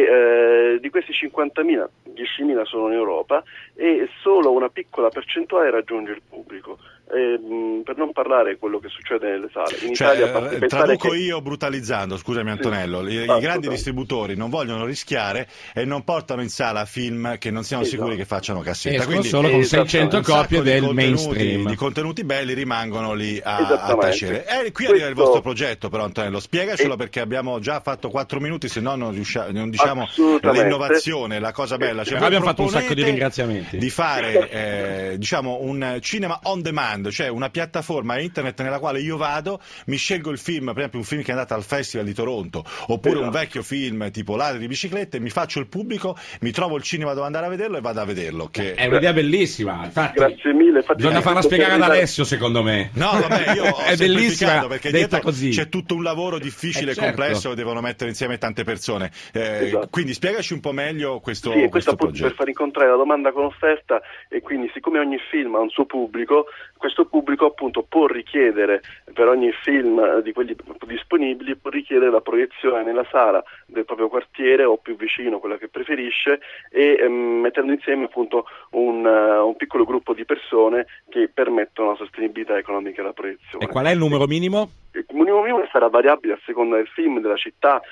e di questi 50.000, 10.000 sono in Europa e solo una piccola percentuale raggiunge il pubblico. Per non parlare di quello che succede nelle sale. In Italia, traduco io brutalizzando, scusami Antonello, i grandi distributori non vogliono rischiare e non portano in sala film che non siano sicuri che facciano cassetta. Escono quindi solo con 600 copie del mainstream. I contenuti belli rimangono lì a tacere. Qui arriva il vostro progetto però, Antonello, spiegacelo perché abbiamo già fatto 4 minuti, se no non diciamo l'innovazione, la cosa bella. Cioè, abbiamo fatto un sacco di ringraziamenti. Di fare diciamo un cinema on demand, cioè una piattaforma internet nella quale io vado, mi scelgo il film, per esempio un film che è andato al Festival di Toronto, oppure un vecchio film tipo Ladri di biciclette, mi faccio il pubblico, mi trovo il cinema dove andare a vederlo e vado a vederlo. Che è un'idea bellissima, infatti. Grazie mille. Bisogna farla spiegare ad Alessio, secondo me. No, vabbè, io ho è bellissima perché detta dietro così. C'è tutto un lavoro difficile e complesso, devono mettere insieme tante persone. Quindi spiegaci un po' meglio questo appunto progetto. Per far incontrare la domanda con offerta, e quindi siccome ogni film ha un suo pubblico, questo pubblico appunto può richiedere per ogni film di quelli disponibili, può richiedere la proiezione nella sala del proprio quartiere o più vicino, quella che preferisce, e mettendo insieme appunto un piccolo gruppo di persone che permettono la sostenibilità economica della proiezione. E qual è il numero minimo? Il minimo sarà variabile a seconda del film, della città,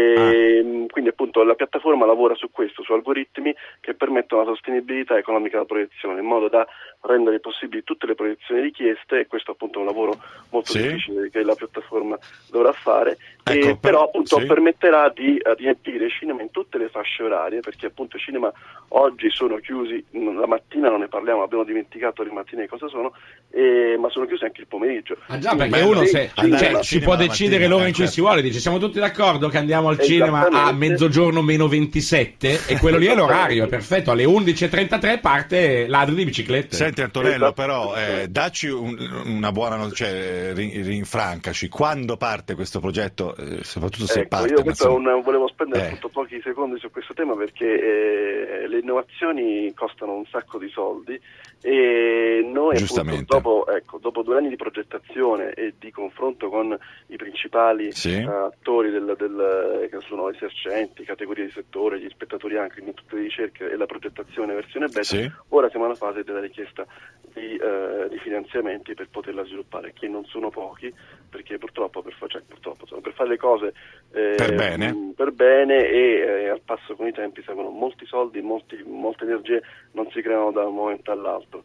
e quindi appunto la piattaforma lavora su questo, su algoritmi che permettono la sostenibilità economica della proiezione, in modo da rendere possibili tutte le proiezioni richieste, e questo appunto è un lavoro molto difficile che la piattaforma dovrà fare, però appunto permetterà di riempire i cinema in tutte le fasce orarie, perché appunto i cinema oggi sono chiusi, la mattina non ne parliamo, abbiamo dimenticato le mattine cosa sono, ma sono chiusi anche il pomeriggio. Già, perché uno si può decidere l'ora in cui si vuole, dice siamo tutti d'accordo che andiamo al cinema a mezzogiorno meno 27 e quello lì è l'orario, è perfetto, alle 11.33 parte Ladri di biciclette. Senti Antonello, però dacci una buona rinfrancaci, quando parte questo progetto, soprattoppo se parte. Io volevo spendere appunto pochi secondi su questo tema, perché le innovazioni costano un sacco di soldi e noi appunto dopo 2 anni di progettazione e di confronto con i principali attori che sono esercenti, categorie di settore, gli spettatori anche in tutte le ricerche e la progettazione versione beta, ora siamo alla fase della richiesta di finanziamenti per poterla sviluppare, che non sono pochi, perché purtroppo per fare le cose per bene e al passo con i tempi servono molti soldi, molte energie, non si creano da un momento all'altro,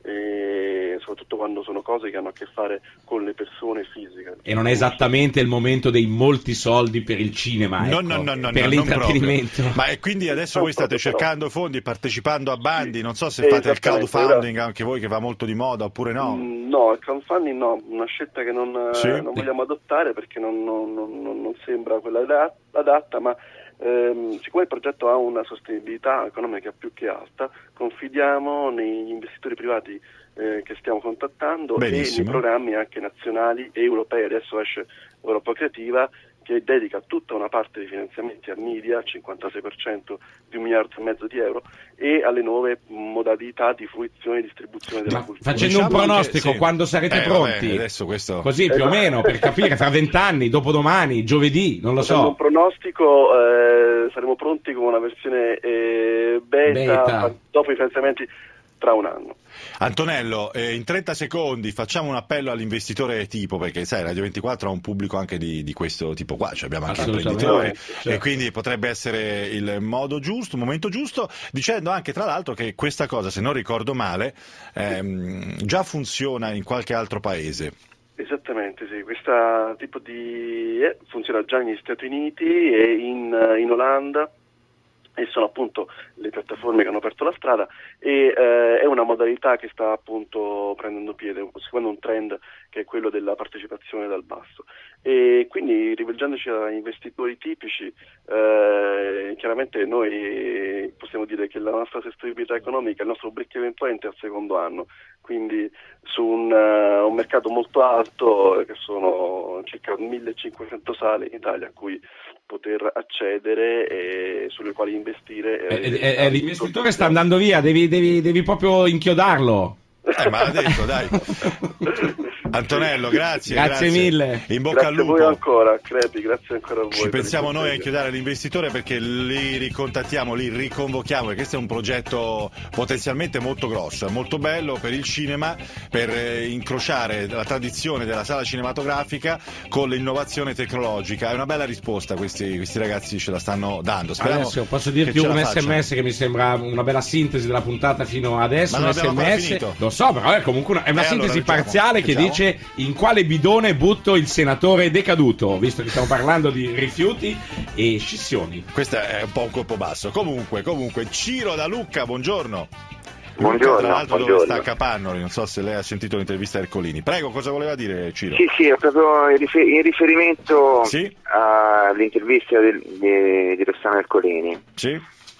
e soprattutto quando sono cose che hanno a che fare con le persone fisiche. E non è esattamente il momento dei molti soldi per il cinema, per l'intrattenimento. Ma e quindi adesso voi state cercando fondi, partecipando a bandi, non so se fate il crowdfunding anche voi, che va molto di moda, oppure no? No, il crowdfunding no, una scelta che non vogliamo adottare, perché non sembra quella adatta, ma siccome il progetto ha una sostenibilità economica più che alta, confidiamo negli investitori privati che stiamo contattando e nei programmi anche nazionali e europei. Adesso esce Europa Creativa, che dedica tutta una parte dei finanziamenti al media, 56% di 1,5 miliardi di euro, e alle nuove modalità di fruizione e distribuzione della cultura. Facendo un pronostico, quando sarete pronti? Adesso questo... Così più o meno, per capire, fra 20 anni, dopodomani, giovedì, non lo so. Un pronostico, saremo pronti con una versione beta dopo i finanziamenti tra un anno. Antonello, in 30 secondi facciamo un appello all'investitore tipo, perché sai, Radio 24 ha un pubblico anche di questo tipo qua, cioè abbiamo anche imprenditori, e quindi potrebbe essere il modo giusto, il momento giusto, dicendo anche tra l'altro che questa cosa, se non ricordo male, già funziona in qualche altro paese. Esattamente, sì, questo tipo di funziona già negli Stati Uniti e in Olanda, e sono appunto le piattaforme che hanno aperto la strada, e è una modalità che sta appunto prendendo piede, seguendo un trend che è quello della partecipazione dal basso, e quindi rivolgendoci a investitori tipici, chiaramente noi possiamo dire che la nostra sostenibilità economica, il nostro break-even point è al secondo anno, quindi su un mercato molto alto, che sono circa 1500 sale in Italia a cui poter accedere e sulle quali investire. L'investitore sta andando via, devi proprio inchiodarlo. Ma l'ha detto, dai. Antonello, grazie mille. In bocca al lupo. Grazie a voi ancora, Crepi, grazie ancora a voi. Ci pensiamo noi a inchiodare l'investitore, perché li ricontattiamo, li riconvochiamo, perché questo è un progetto potenzialmente molto grosso, molto bello per il cinema, per incrociare la tradizione della sala cinematografica con l'innovazione tecnologica. È una bella risposta, questi ragazzi ce la stanno dando. Speriamo. Adesso posso dirti un SMS che mi sembra una bella sintesi della puntata fino adesso. Ma non un SMS, lo so, però è comunque è una sintesi allora, parziale che dice in quale bidone butto il senatore decaduto, visto che stiamo parlando di rifiuti e scissioni. Questo è un po' un colpo basso. Comunque, Ciro da Lucca, buongiorno. Buongiorno. Tra l'altro dove sta Capannori, non so se lei ha sentito l'intervista a Ercolini. Prego, cosa voleva dire Ciro? Sì, è proprio in riferimento all'intervista di Rossano Ercolini. Sì.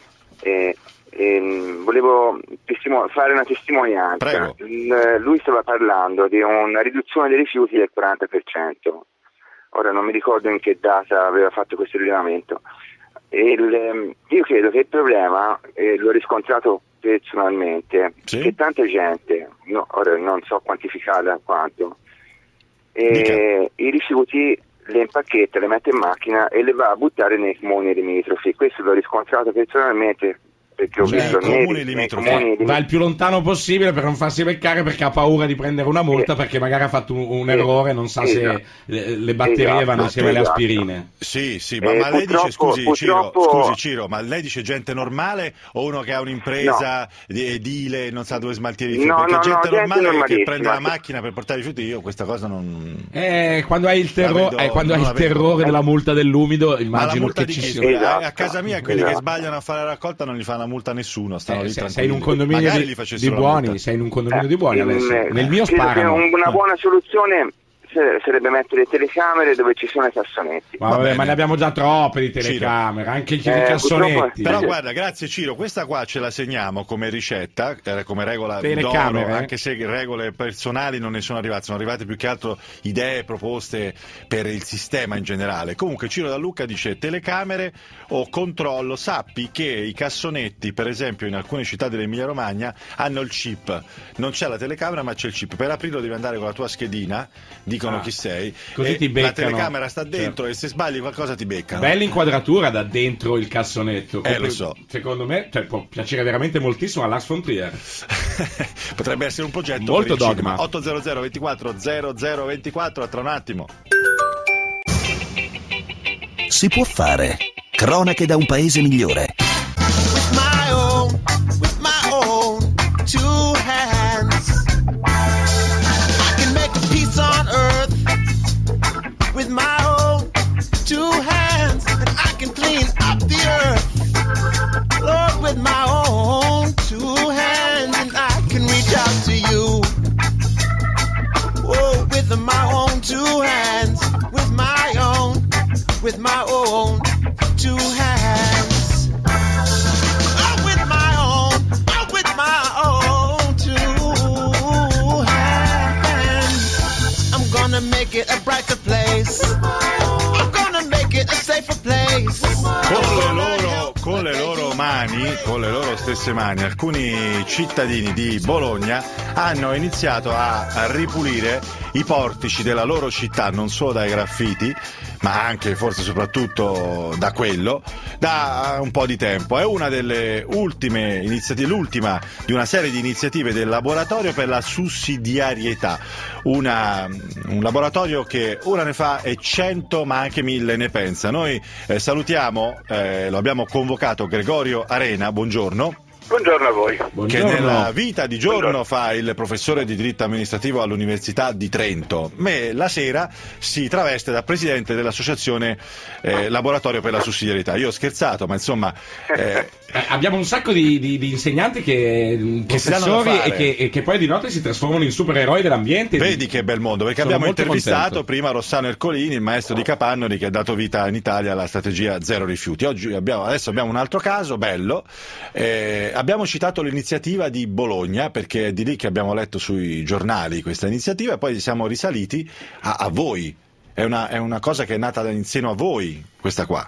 Volevo fare una testimonianza. Prego. Lui stava parlando di una riduzione dei rifiuti del 40%. Ora non mi ricordo in che data aveva fatto questo rilevamento. Io credo che il problema, l'ho riscontrato personalmente, che tanta gente, ora non so quantificare quanto, i rifiuti le impacchetta, le mette in macchina e le va a buttare nei comuni limitrofi. Questo l'ho riscontrato personalmente, perché ho visto va il più lontano possibile per non farsi beccare, perché ha paura di prendere una multa perché magari ha fatto un errore, non sa se le batterie vanno insieme alle aspirine. Sì, ma lei dice, scusi Ciro, ma lei dice gente normale o uno che ha un'impresa edile, non sa dove smaltire i rifiuti? Perché gente normale che prende la macchina per portare i rifiuti, io questa cosa non... quando hai il terrore della multa dell'umido, immagino che ci sia. A casa mia quelli che sbagliano a fare la raccolta non gli fanno multa a nessuno, stanno lì tranquilli. Sei in un condominio di buoni, sei in un condominio di buoni adesso. Nel mio sparano. Una buona soluzione sarebbe mettere telecamere dove ci sono i cassonetti. Ma ne abbiamo già troppe di telecamere, anche i cassonetti. Però guarda, grazie Ciro, questa qua ce la segniamo come ricetta, come regola telecamere, d'oro, anche se regole personali non ne sono arrivate più che altro idee, proposte per il sistema in generale. Comunque Ciro da Lucca dice telecamere o controllo, sappi che i cassonetti, per esempio in alcune città dell'Emilia Romagna, hanno il chip, non c'è la telecamera ma c'è il chip, per aprirlo devi andare con la tua schedina, dicono chi sei, così ti beccano. La telecamera sta dentro, e se sbagli qualcosa ti beccano. Bella inquadratura da dentro il cassonetto. Lo so. Secondo me può piacere veramente moltissimo a Lars von Trier. Potrebbe essere un progetto molto per il dogma. 800 24 0024, tra un attimo. Si può fare. Cronache da un paese migliore. With my own two hands, I can make a peace on earth. With my own two hands, and I can clean up the earth. Lord, with my own two hands, and I can reach out to you. Oh, with my own two hands, with my own two hands. Oh, with my own two hands. I'm gonna make it a brighter place. I'm gonna make it a safer place. Con le loro mani, con le loro stesse mani, alcuni cittadini di Bologna hanno iniziato a ripulire i portici della loro città, non solo dai graffiti, ma anche forse soprattutto da quello, da un po' di tempo. È una delle ultime iniziative, l'ultima di una serie di iniziative del laboratorio per la sussidiarietà, un laboratorio che una ne fa e 100 ma anche 1000 ne pensa. Noi salutiamo, lo abbiamo convocato, Gregorio Arena, buongiorno. Buongiorno a voi. Che nella vita di giorno fa il professore di diritto amministrativo all'Università di Trento, ma la sera si traveste da presidente dell'associazione Laboratorio per la Sussidiarietà. Io ho scherzato, ma insomma abbiamo un sacco di insegnanti professori e che poi di notte si trasformano in supereroi dell'ambiente. Vedi che bel mondo, perché abbiamo intervistato prima Rossano Ercolini, il maestro di Capannori, che ha dato vita in Italia alla strategia zero rifiuti. Adesso abbiamo un altro caso bello. Abbiamo citato l'iniziativa di Bologna, perché è di lì che abbiamo letto sui giornali questa iniziativa, e poi siamo risaliti a voi. È una cosa che è nata in seno a voi, questa qua.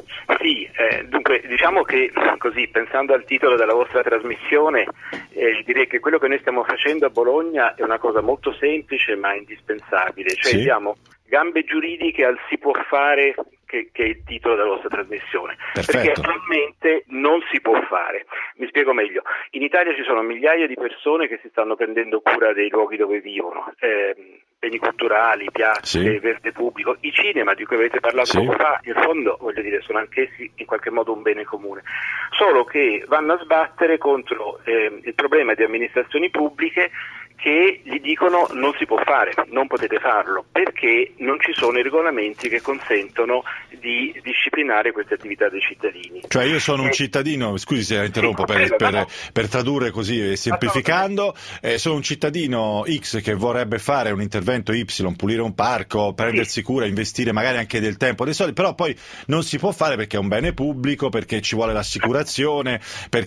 Sì, dunque diciamo che così, pensando al titolo della vostra trasmissione, direi che quello che noi stiamo facendo a Bologna è una cosa molto semplice ma indispensabile, cioè diamo gambe giuridiche al si può fare, che è il titolo della vostra trasmissione. Perfetto. Perché attualmente non si può fare. Mi spiego meglio. In Italia ci sono migliaia di persone che si stanno prendendo cura dei luoghi dove vivono, beni culturali, piazze, verde pubblico, i cinema di cui avete parlato poco fa, in fondo voglio dire sono anch'essi in qualche modo un bene comune, solo che vanno a sbattere contro il problema di amministrazioni pubbliche che gli dicono non si può fare, non potete farlo, perché non ci sono i regolamenti che consentono di disciplinare queste attività dei cittadini. Cioè io sono un cittadino, scusi se la interrompo per tradurre così semplificando, sono un cittadino X che vorrebbe fare un intervento Y, pulire un parco, prendersi cura, investire magari anche del tempo, dei soldi, però poi non si può fare perché è un bene pubblico, perché ci vuole l'assicurazione,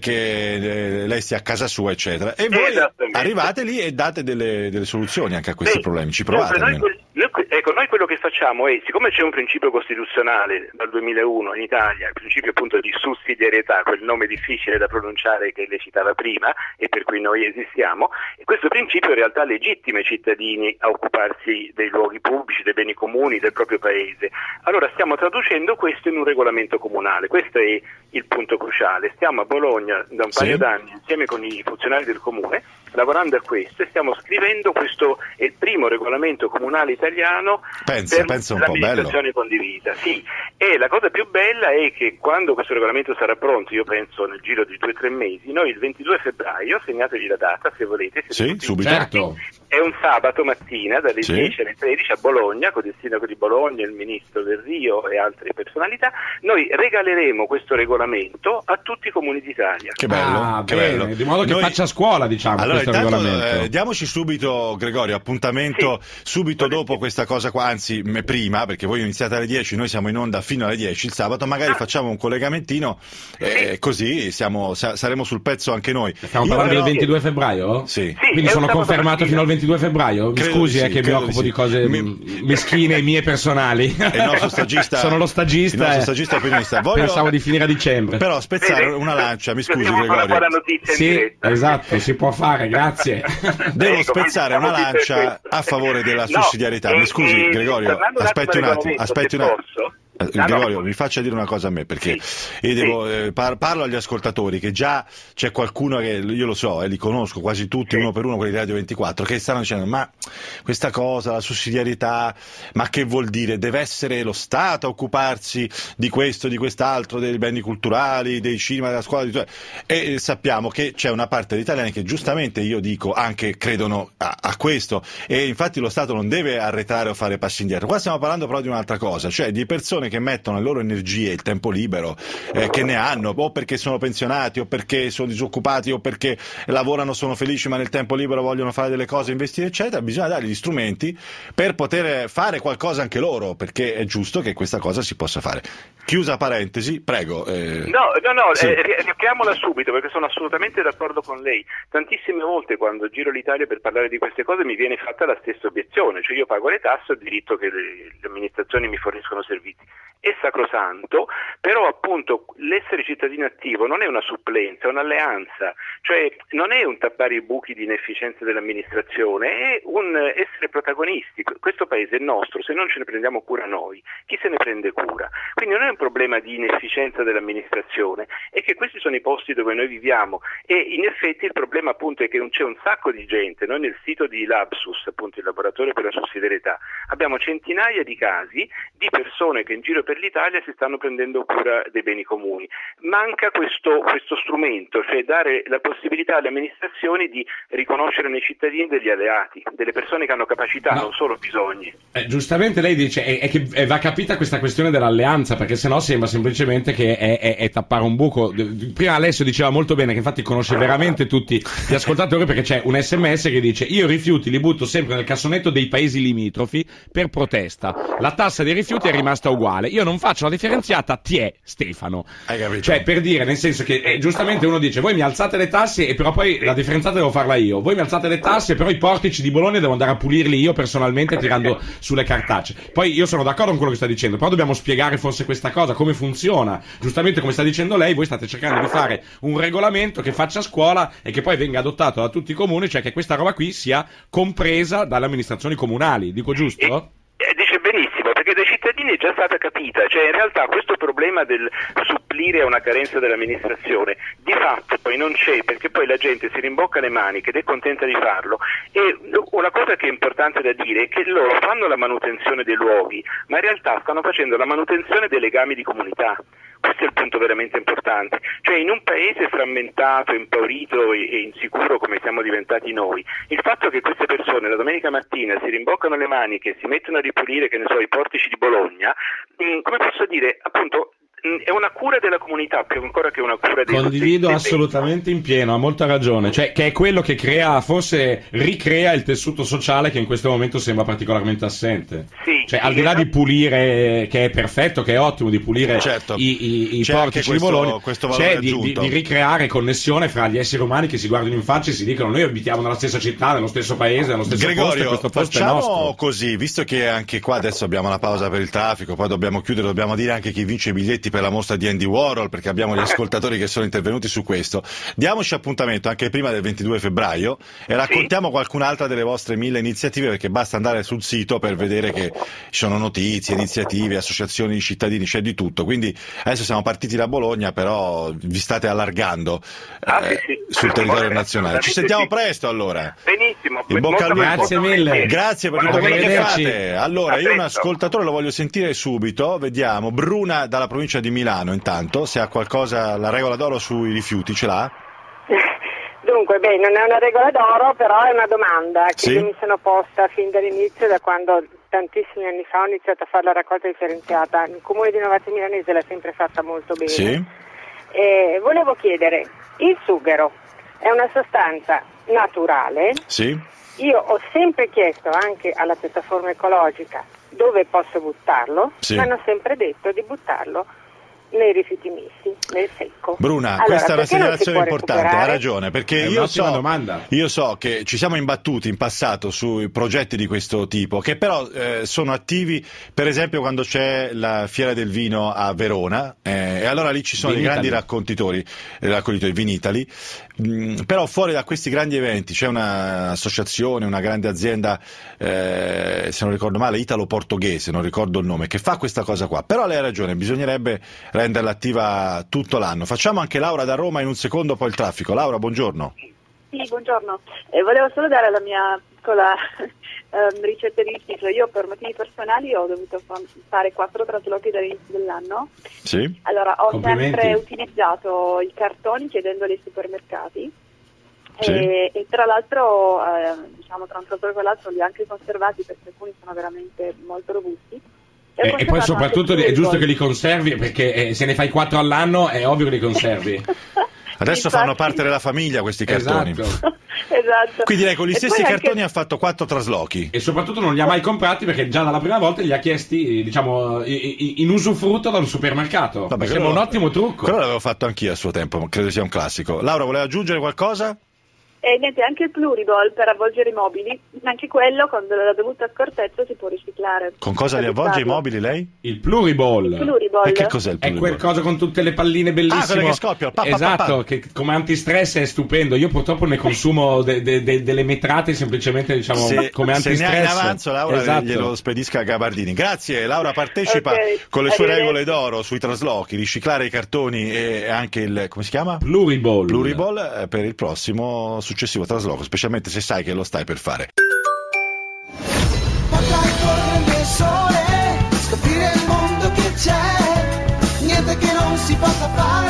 perché lei stia a casa sua, eccetera. E voi arrivate lì e date delle soluzioni anche a questi problemi, ci provate almeno. Noi quello che facciamo è, siccome c'è un principio costituzionale dal 2001 in Italia, il principio appunto di sussidiarietà, quel nome difficile da pronunciare che lei citava prima e per cui noi esistiamo, e questo principio in realtà legittima i cittadini a occuparsi dei luoghi pubblici, dei beni comuni, del proprio paese. Allora stiamo traducendo questo in un regolamento comunale, questo è il punto cruciale. Stiamo a Bologna da un paio d'anni insieme con i funzionari del comune lavorando a questo e stiamo scrivendo questo è il primo regolamento comunale italiano per l'amministrazione condivisa. Sì, e la cosa più bella è che quando questo regolamento sarà pronto, io penso nel giro di 2 o 3 mesi, noi il 22 febbraio, segnatevi la data se volete, subito. Certo. È un sabato mattina dalle 10 alle 13 a Bologna, con il sindaco di Bologna, il ministro Del Rio e altre personalità. Noi regaleremo questo regolamento a tutti i comuni d'Italia. Che bello, che bello. Di modo che faccia scuola, diciamo, allora, questo regolamento. Diamoci subito, Gregorio, appuntamento subito dopo questa cosa qua, anzi prima, perché voi iniziate alle 10, noi siamo in onda fino alle 10 il sabato, magari facciamo un collegamentino, così saremo sul pezzo anche noi. Stiamo parlando del 22 febbraio? Sì. Quindi sono confermato fino al 22 febbraio? Mi scusi, che mi occupo di cose meschine mie personali. Il nostro stagista, sono lo stagista. Il nostro stagista opinionista. Pensavo di finire a dicembre. Però spezzare una lancia, mi scusi Gregorio. Sì, esatto, si può fare, grazie. Devo spezzare una lancia a favore della sussidiarietà. Mi scusi Gregorio, aspetti un attimo. Gregorio, mi faccia dire una cosa a me, perché io devo parlo agli ascoltatori, che già c'è qualcuno che io lo so e li conosco quasi tutti uno per uno, quelli di Radio 24, che stanno dicendo ma questa cosa, la sussidiarietà, ma che vuol dire? Deve essere lo Stato a occuparsi di questo, di quest'altro, dei beni culturali, dei cinema, della scuola, e sappiamo che c'è una parte di italiani che giustamente, io dico, anche credono a questo, e infatti lo Stato non deve arretrare o fare passi indietro. Qua stiamo parlando però di un'altra cosa, cioè di persone che mettono le loro energie, il tempo libero che ne hanno, o perché sono pensionati, o perché sono disoccupati, o perché lavorano, sono felici ma nel tempo libero vogliono fare delle cose, investire eccetera. Bisogna dare gli strumenti per poter fare qualcosa anche loro, perché è giusto che questa cosa si possa fare. Chiusa parentesi, prego. Riapriamola subito, perché sono assolutamente d'accordo con lei. Tantissime volte quando giro l'Italia per parlare di queste cose mi viene fatta la stessa obiezione, cioè io pago le tasse, ho diritto che le amministrazioni mi forniscono servizi. è sacrosanto, però appunto l'essere cittadino attivo non è una supplenza, è un'alleanza, cioè non è un tappare i buchi di inefficienza dell'amministrazione, è un essere protagonisti. Questo paese è nostro, se non ce ne prendiamo cura noi, chi se ne prende cura? Quindi non è un problema di inefficienza dell'amministrazione, è che questi sono i posti dove noi viviamo e in effetti il problema appunto è che c'è un sacco di gente. Noi nel sito di Lapsus, appunto il laboratorio per la sussidiarietà, abbiamo centinaia di casi di persone che in giro per l'Italia si stanno prendendo cura dei beni comuni. Manca questo strumento, cioè dare la possibilità alle amministrazioni di riconoscere nei cittadini degli alleati, delle persone che hanno capacità, non solo bisogni. Giustamente lei dice è che va capita questa questione dell'alleanza, perché sennò sembra semplicemente che è tappare un buco. Prima Alessio diceva molto bene che infatti conosce veramente tutti gli ascoltatori, perché c'è un SMS che dice: io i rifiuti li butto sempre nel cassonetto dei paesi limitrofi per protesta, la tassa dei rifiuti è rimasta uguale, io non faccio la differenziata, Stefano. Hai capito? Cioè, per dire, nel senso che giustamente uno dice: voi mi alzate le tasse e però poi la differenziata devo farla io, voi mi alzate le tasse però i portici di Bologna devo andare a pulirli io personalmente tirando sulle cartacee. Poi io sono d'accordo con quello che sta dicendo, però dobbiamo spiegare forse questa cosa, come funziona. Giustamente come sta dicendo lei, voi state cercando di fare un regolamento che faccia scuola e che poi venga adottato da tutti i comuni, cioè che questa roba qui sia compresa dalle amministrazioni comunali, dico giusto? Dice benissimo, perché dai cittadini è già stata capita, cioè in realtà questo problema del supplire a una carenza dell'amministrazione di fatto poi non c'è, perché poi la gente si rimbocca le maniche ed è contenta di farlo. E una cosa che è importante da dire è che loro fanno la manutenzione dei luoghi, ma in realtà stanno facendo la manutenzione dei legami di comunità. Questo è il punto veramente importante, cioè in un paese frammentato, impaurito e insicuro come siamo diventati noi, il fatto che queste persone la domenica mattina si rimboccano le maniche e si mettono a ripulire, che ne so, i portici di Bologna, come posso dire, appunto è una cura della comunità più ancora che una cura dei Condivido assolutamente in pieno, ha molta ragione, cioè che è quello che crea, forse ricrea il tessuto sociale che in questo momento sembra particolarmente assente. Sì, cioè al di là di pulire, che è perfetto, che è ottimo, di pulire i portici di Bologna, c'è di ricreare connessione fra gli esseri umani che si guardano in faccia e si dicono: noi abitiamo nella stessa città, nello stesso paese, nello stesso posto, e questo posto è nostro. Facciamo così, visto che anche qua adesso abbiamo la pausa per il traffico, poi dobbiamo chiudere, dobbiamo dire anche chi vince i biglietti per la mostra di Andy Warhol, perché abbiamo gli ascoltatori che sono intervenuti su questo. Diamoci appuntamento anche prima del 22 febbraio e raccontiamo qualcun'altra delle vostre 1000 iniziative, perché basta andare sul sito per vedere che ci sono notizie, iniziative, associazioni di cittadini, c'è di tutto. Quindi adesso siamo partiti da Bologna, però vi state allargando sul territorio nazionale. Ci sentiamo presto allora. Benissimo. In bocca al lupo. Grazie mille. Grazie per tutto quello che fate. Allora, io un ascoltatore lo voglio sentire subito, vediamo. Bruna dalla provincia di Milano, intanto, se ha qualcosa, la regola d'oro sui rifiuti ce l'ha? Dunque, non è una regola d'oro, però è una domanda che io mi sono posta fin dall'inizio, da quando tantissimi anni fa ho iniziato a fare la raccolta differenziata. Il comune di Novate Milanese l'ha sempre fatta molto bene. Sì. Volevo chiedere, il sughero è una sostanza naturale? Sì. Io ho sempre chiesto anche alla piattaforma ecologica dove posso buttarlo, mi hanno sempre detto di buttarlo nei rifiuti missi, nel secco. Bruna, allora, questa è una perché segnalazione importante, ha ragione, perché io so che ci siamo imbattuti in passato sui progetti di questo tipo, che però sono attivi, per esempio quando c'è la Fiera del Vino a Verona, e allora lì ci sono dei grandi raccontitori Vinitali, però fuori da questi grandi eventi c'è un'associazione, una grande azienda, se non ricordo male, italo-portoghese, non ricordo il nome, che fa questa cosa qua. Però lei ha ragione, bisognerebbe renderla attiva tutto l'anno. Facciamo anche Laura da Roma in un secondo, poi il traffico. Laura, buongiorno. Sì, buongiorno. Volevo solo dare la mia piccola ricetta di ufficio. Io per motivi personali ho dovuto fare 4 traslochi dall'inizio dell'anno. Sì. Allora, ho sempre utilizzato i cartoni chiedendoli ai supermercati. Sì. E tra l'altro, tra un trasloco con l'altro li ho anche conservati, perché alcuni sono veramente molto robusti. E poi soprattutto è giusto che li conservi, perché se ne fai 4 all'anno è ovvio che li conservi. Adesso fanno parte della famiglia questi cartoni. Esatto. Quindi lei con gli stessi cartoni ha fatto 4 traslochi. E soprattutto non li ha mai comprati, perché già dalla prima volta li ha chiesti, diciamo, in usufrutto dal supermercato. Vabbè, sembra un ottimo trucco. Quello l'avevo fatto anch'io a suo tempo, credo sia un classico. Laura, voleva aggiungere qualcosa? E niente, anche il pluriball per avvolgere i mobili, anche quello con la dovuta accortezza si può riciclare. Con cosa li avvolge i mobili lei? Il pluriball. Pluriball. E che cos'è il È pluriball? quel coso con tutte le palline bellissime. quello che scoppia. Esatto, che come antistress è stupendo. Io purtroppo ne consumo delle metrate semplicemente, diciamo, come se antistress. ne hai in avanzo, Laura, Esatto. glielo spedisca a Gabardini. Grazie, Laura partecipa con le sue regole d'oro sui traslochi, riciclare i cartoni e anche il, come si chiama? Pluriball per il prossimo successivo trasloco, specialmente se sai che lo stai per fare. Potrai correre nel sole, scoprire il mondo che c'è, niente che non si possa fare.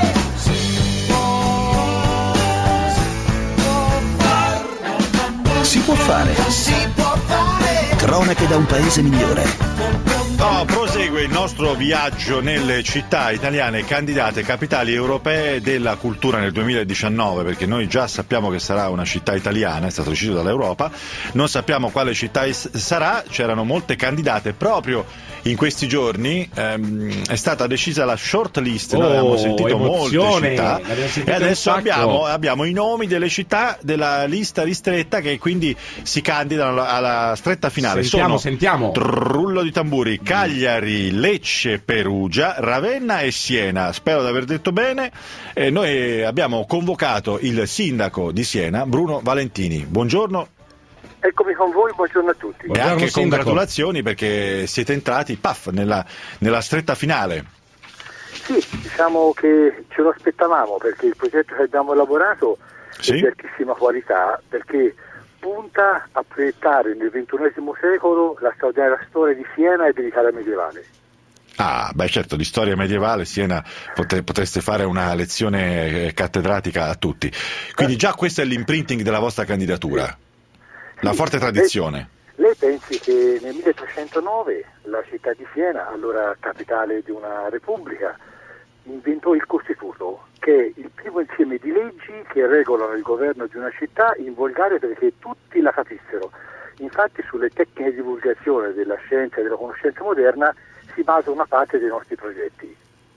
Si può fare. Si può fare. Cronache da un paese migliore. Prosegue il nostro viaggio nelle città italiane candidate capitali europee della cultura nel 2019, perché noi già sappiamo che sarà una città italiana, è stato deciso dall'Europa, non sappiamo quale città sarà, c'erano molte candidate proprio in questi giorni, è stata decisa la short list, noi abbiamo sentito molte città e adesso abbiamo i nomi delle città della lista ristretta che quindi si candidano alla stretta finale. Sentiamo. Rullo di tamburi: Cagliari, Lecce, Perugia, Ravenna e Siena. Spero di aver detto bene. Noi abbiamo convocato il sindaco di Siena, Bruno Valentini. Buongiorno. Eccomi con voi, buongiorno a tutti. E anche congratulazioni perché siete entrati nella stretta finale. Sì, diciamo che ce lo aspettavamo perché il progetto che abbiamo elaborato è di altissima qualità, perché punta a proiettare nel XXI secolo la straordinaria storia di Siena e dell'Italia medievale. Ah, beh certo, di storia medievale Siena potreste fare una lezione cattedratica a tutti. Quindi già questo è l'imprinting della vostra candidatura, la forte tradizione. Lei pensi che nel 1309 la città di Siena, allora capitale di una repubblica, inventò il Costituto, che è il primo insieme di leggi che regolano il governo di una città in volgare perché tutti la capissero. Infatti sulle tecniche di divulgazione della scienza e della conoscenza moderna si basa una parte dei nostri progetti.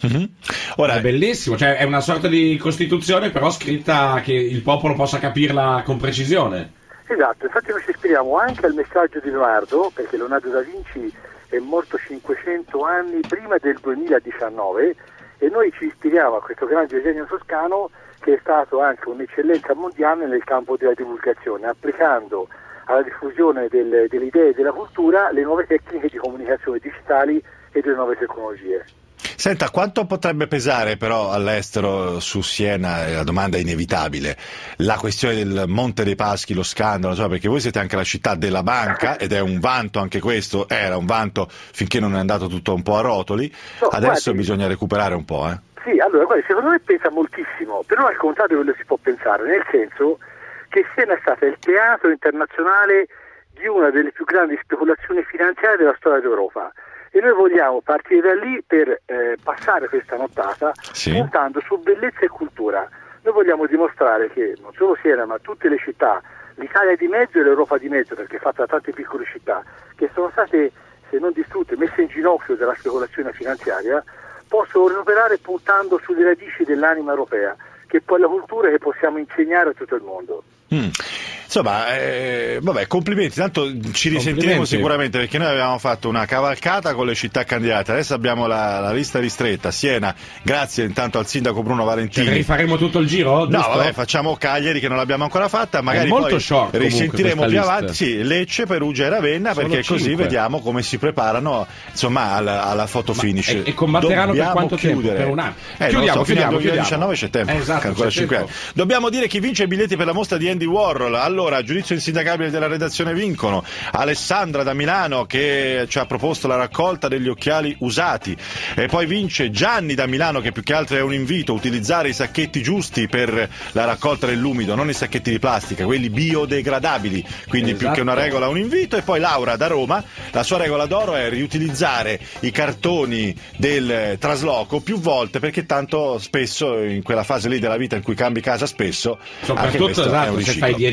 Ora è bellissimo, cioè è una sorta di Costituzione però scritta che il popolo possa capirla con precisione. Esatto, infatti noi ci ispiriamo anche al messaggio di Leonardo, perché Leonardo da Vinci è morto 500 anni prima del 2019 e noi ci ispiriamo a questo grande genio toscano che è stato anche un'eccellenza mondiale nel campo della divulgazione, applicando alla diffusione delle idee e della cultura le nuove tecniche di comunicazione digitali e delle nuove tecnologie. Senta, quanto potrebbe pesare però all'estero su Siena, la domanda è inevitabile, la questione del Monte dei Paschi, lo scandalo, perché voi siete anche la città della banca ed è un vanto anche questo, era un vanto finché non è andato tutto un po' a rotoli, adesso bisogna recuperare un po'. Sì, allora guardi, secondo me pesa moltissimo, però al contrario quello si può pensare, nel senso che Siena è stata il teatro internazionale di una delle più grandi speculazioni finanziarie della storia d'Europa. E noi vogliamo partire da lì per passare questa nottata puntando su bellezza e cultura. Noi vogliamo dimostrare che non solo Siena ma tutte le città, l'Italia di mezzo e l'Europa di mezzo, perché è fatta da tante piccole città, che sono state, se non distrutte, messe in ginocchio dalla speculazione finanziaria, possono recuperare puntando sulle radici dell'anima europea, che è poi la cultura che possiamo insegnare a tutto il mondo. Insomma, vabbè, complimenti, tanto ci risentiremo sicuramente perché noi abbiamo fatto una cavalcata con le città candidate, adesso abbiamo la lista ristretta. Siena, grazie intanto al sindaco Bruno Valentini. Rifaremo tutto il giro? No, vabbè, facciamo Cagliari che non l'abbiamo ancora fatta, magari molto poi risentiremo più avanti, Lecce, Perugia e Ravenna, perché così vediamo come si preparano insomma alla photo finish. E combatteranno per quanto chiudere. tempo? Per un anno. Chiudiamo, fino al 2019 c'è tempo, esatto, ancora c'è 5 tempo. anni. Dobbiamo dire chi vince i biglietti per la mostra di Andy Warhol. Allora, giudizio insindacabile della redazione vincono Alessandra da Milano che ci ha proposto la raccolta degli occhiali usati, e poi vince Gianni da Milano che più che altro è un invito a utilizzare i sacchetti giusti per la raccolta dell'umido, non i sacchetti di plastica, quelli biodegradabili, quindi più che una regola un invito. E poi Laura da Roma, la sua regola d'oro è riutilizzare i cartoni del trasloco più volte, perché tanto spesso in quella fase lì della vita in cui cambi casa spesso, soprattutto anche se fai 10 traslochi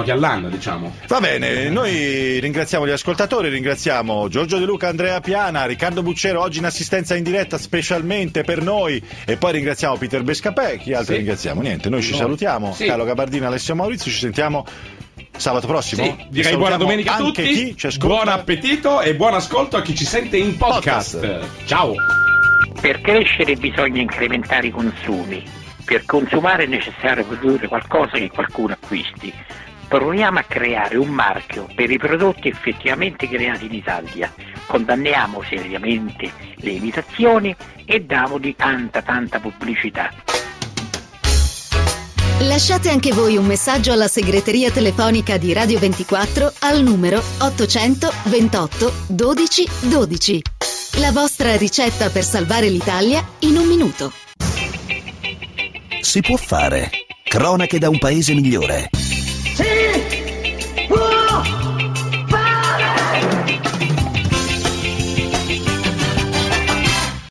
giochi all'anno, diciamo. Va bene, noi ringraziamo gli ascoltatori, ringraziamo Giorgio De Luca, Andrea Piana, Riccardo Buccero oggi in assistenza in diretta specialmente per noi, e poi ringraziamo Peter Bescapè. Chi altro ringraziamo? Niente, noi ci salutiamo. Carlo Gabardini, Alessio Maurizio, ci sentiamo sabato prossimo. Sì, direi buona domenica a tutti, buon appetito e buon ascolto a chi ci sente in podcast. Ciao. Per crescere bisogna incrementare i consumi. Per consumare è necessario produrre qualcosa che qualcuno acquisti. Proviamo a creare un marchio per i prodotti effettivamente creati in Italia. Condanniamo seriamente le imitazioni e diamogli tanta pubblicità. Lasciate anche voi un messaggio alla segreteria telefonica di Radio 24 al numero 828 12 12. La vostra ricetta per salvare l'Italia in un minuto. Si può fare. Cronache da un paese migliore.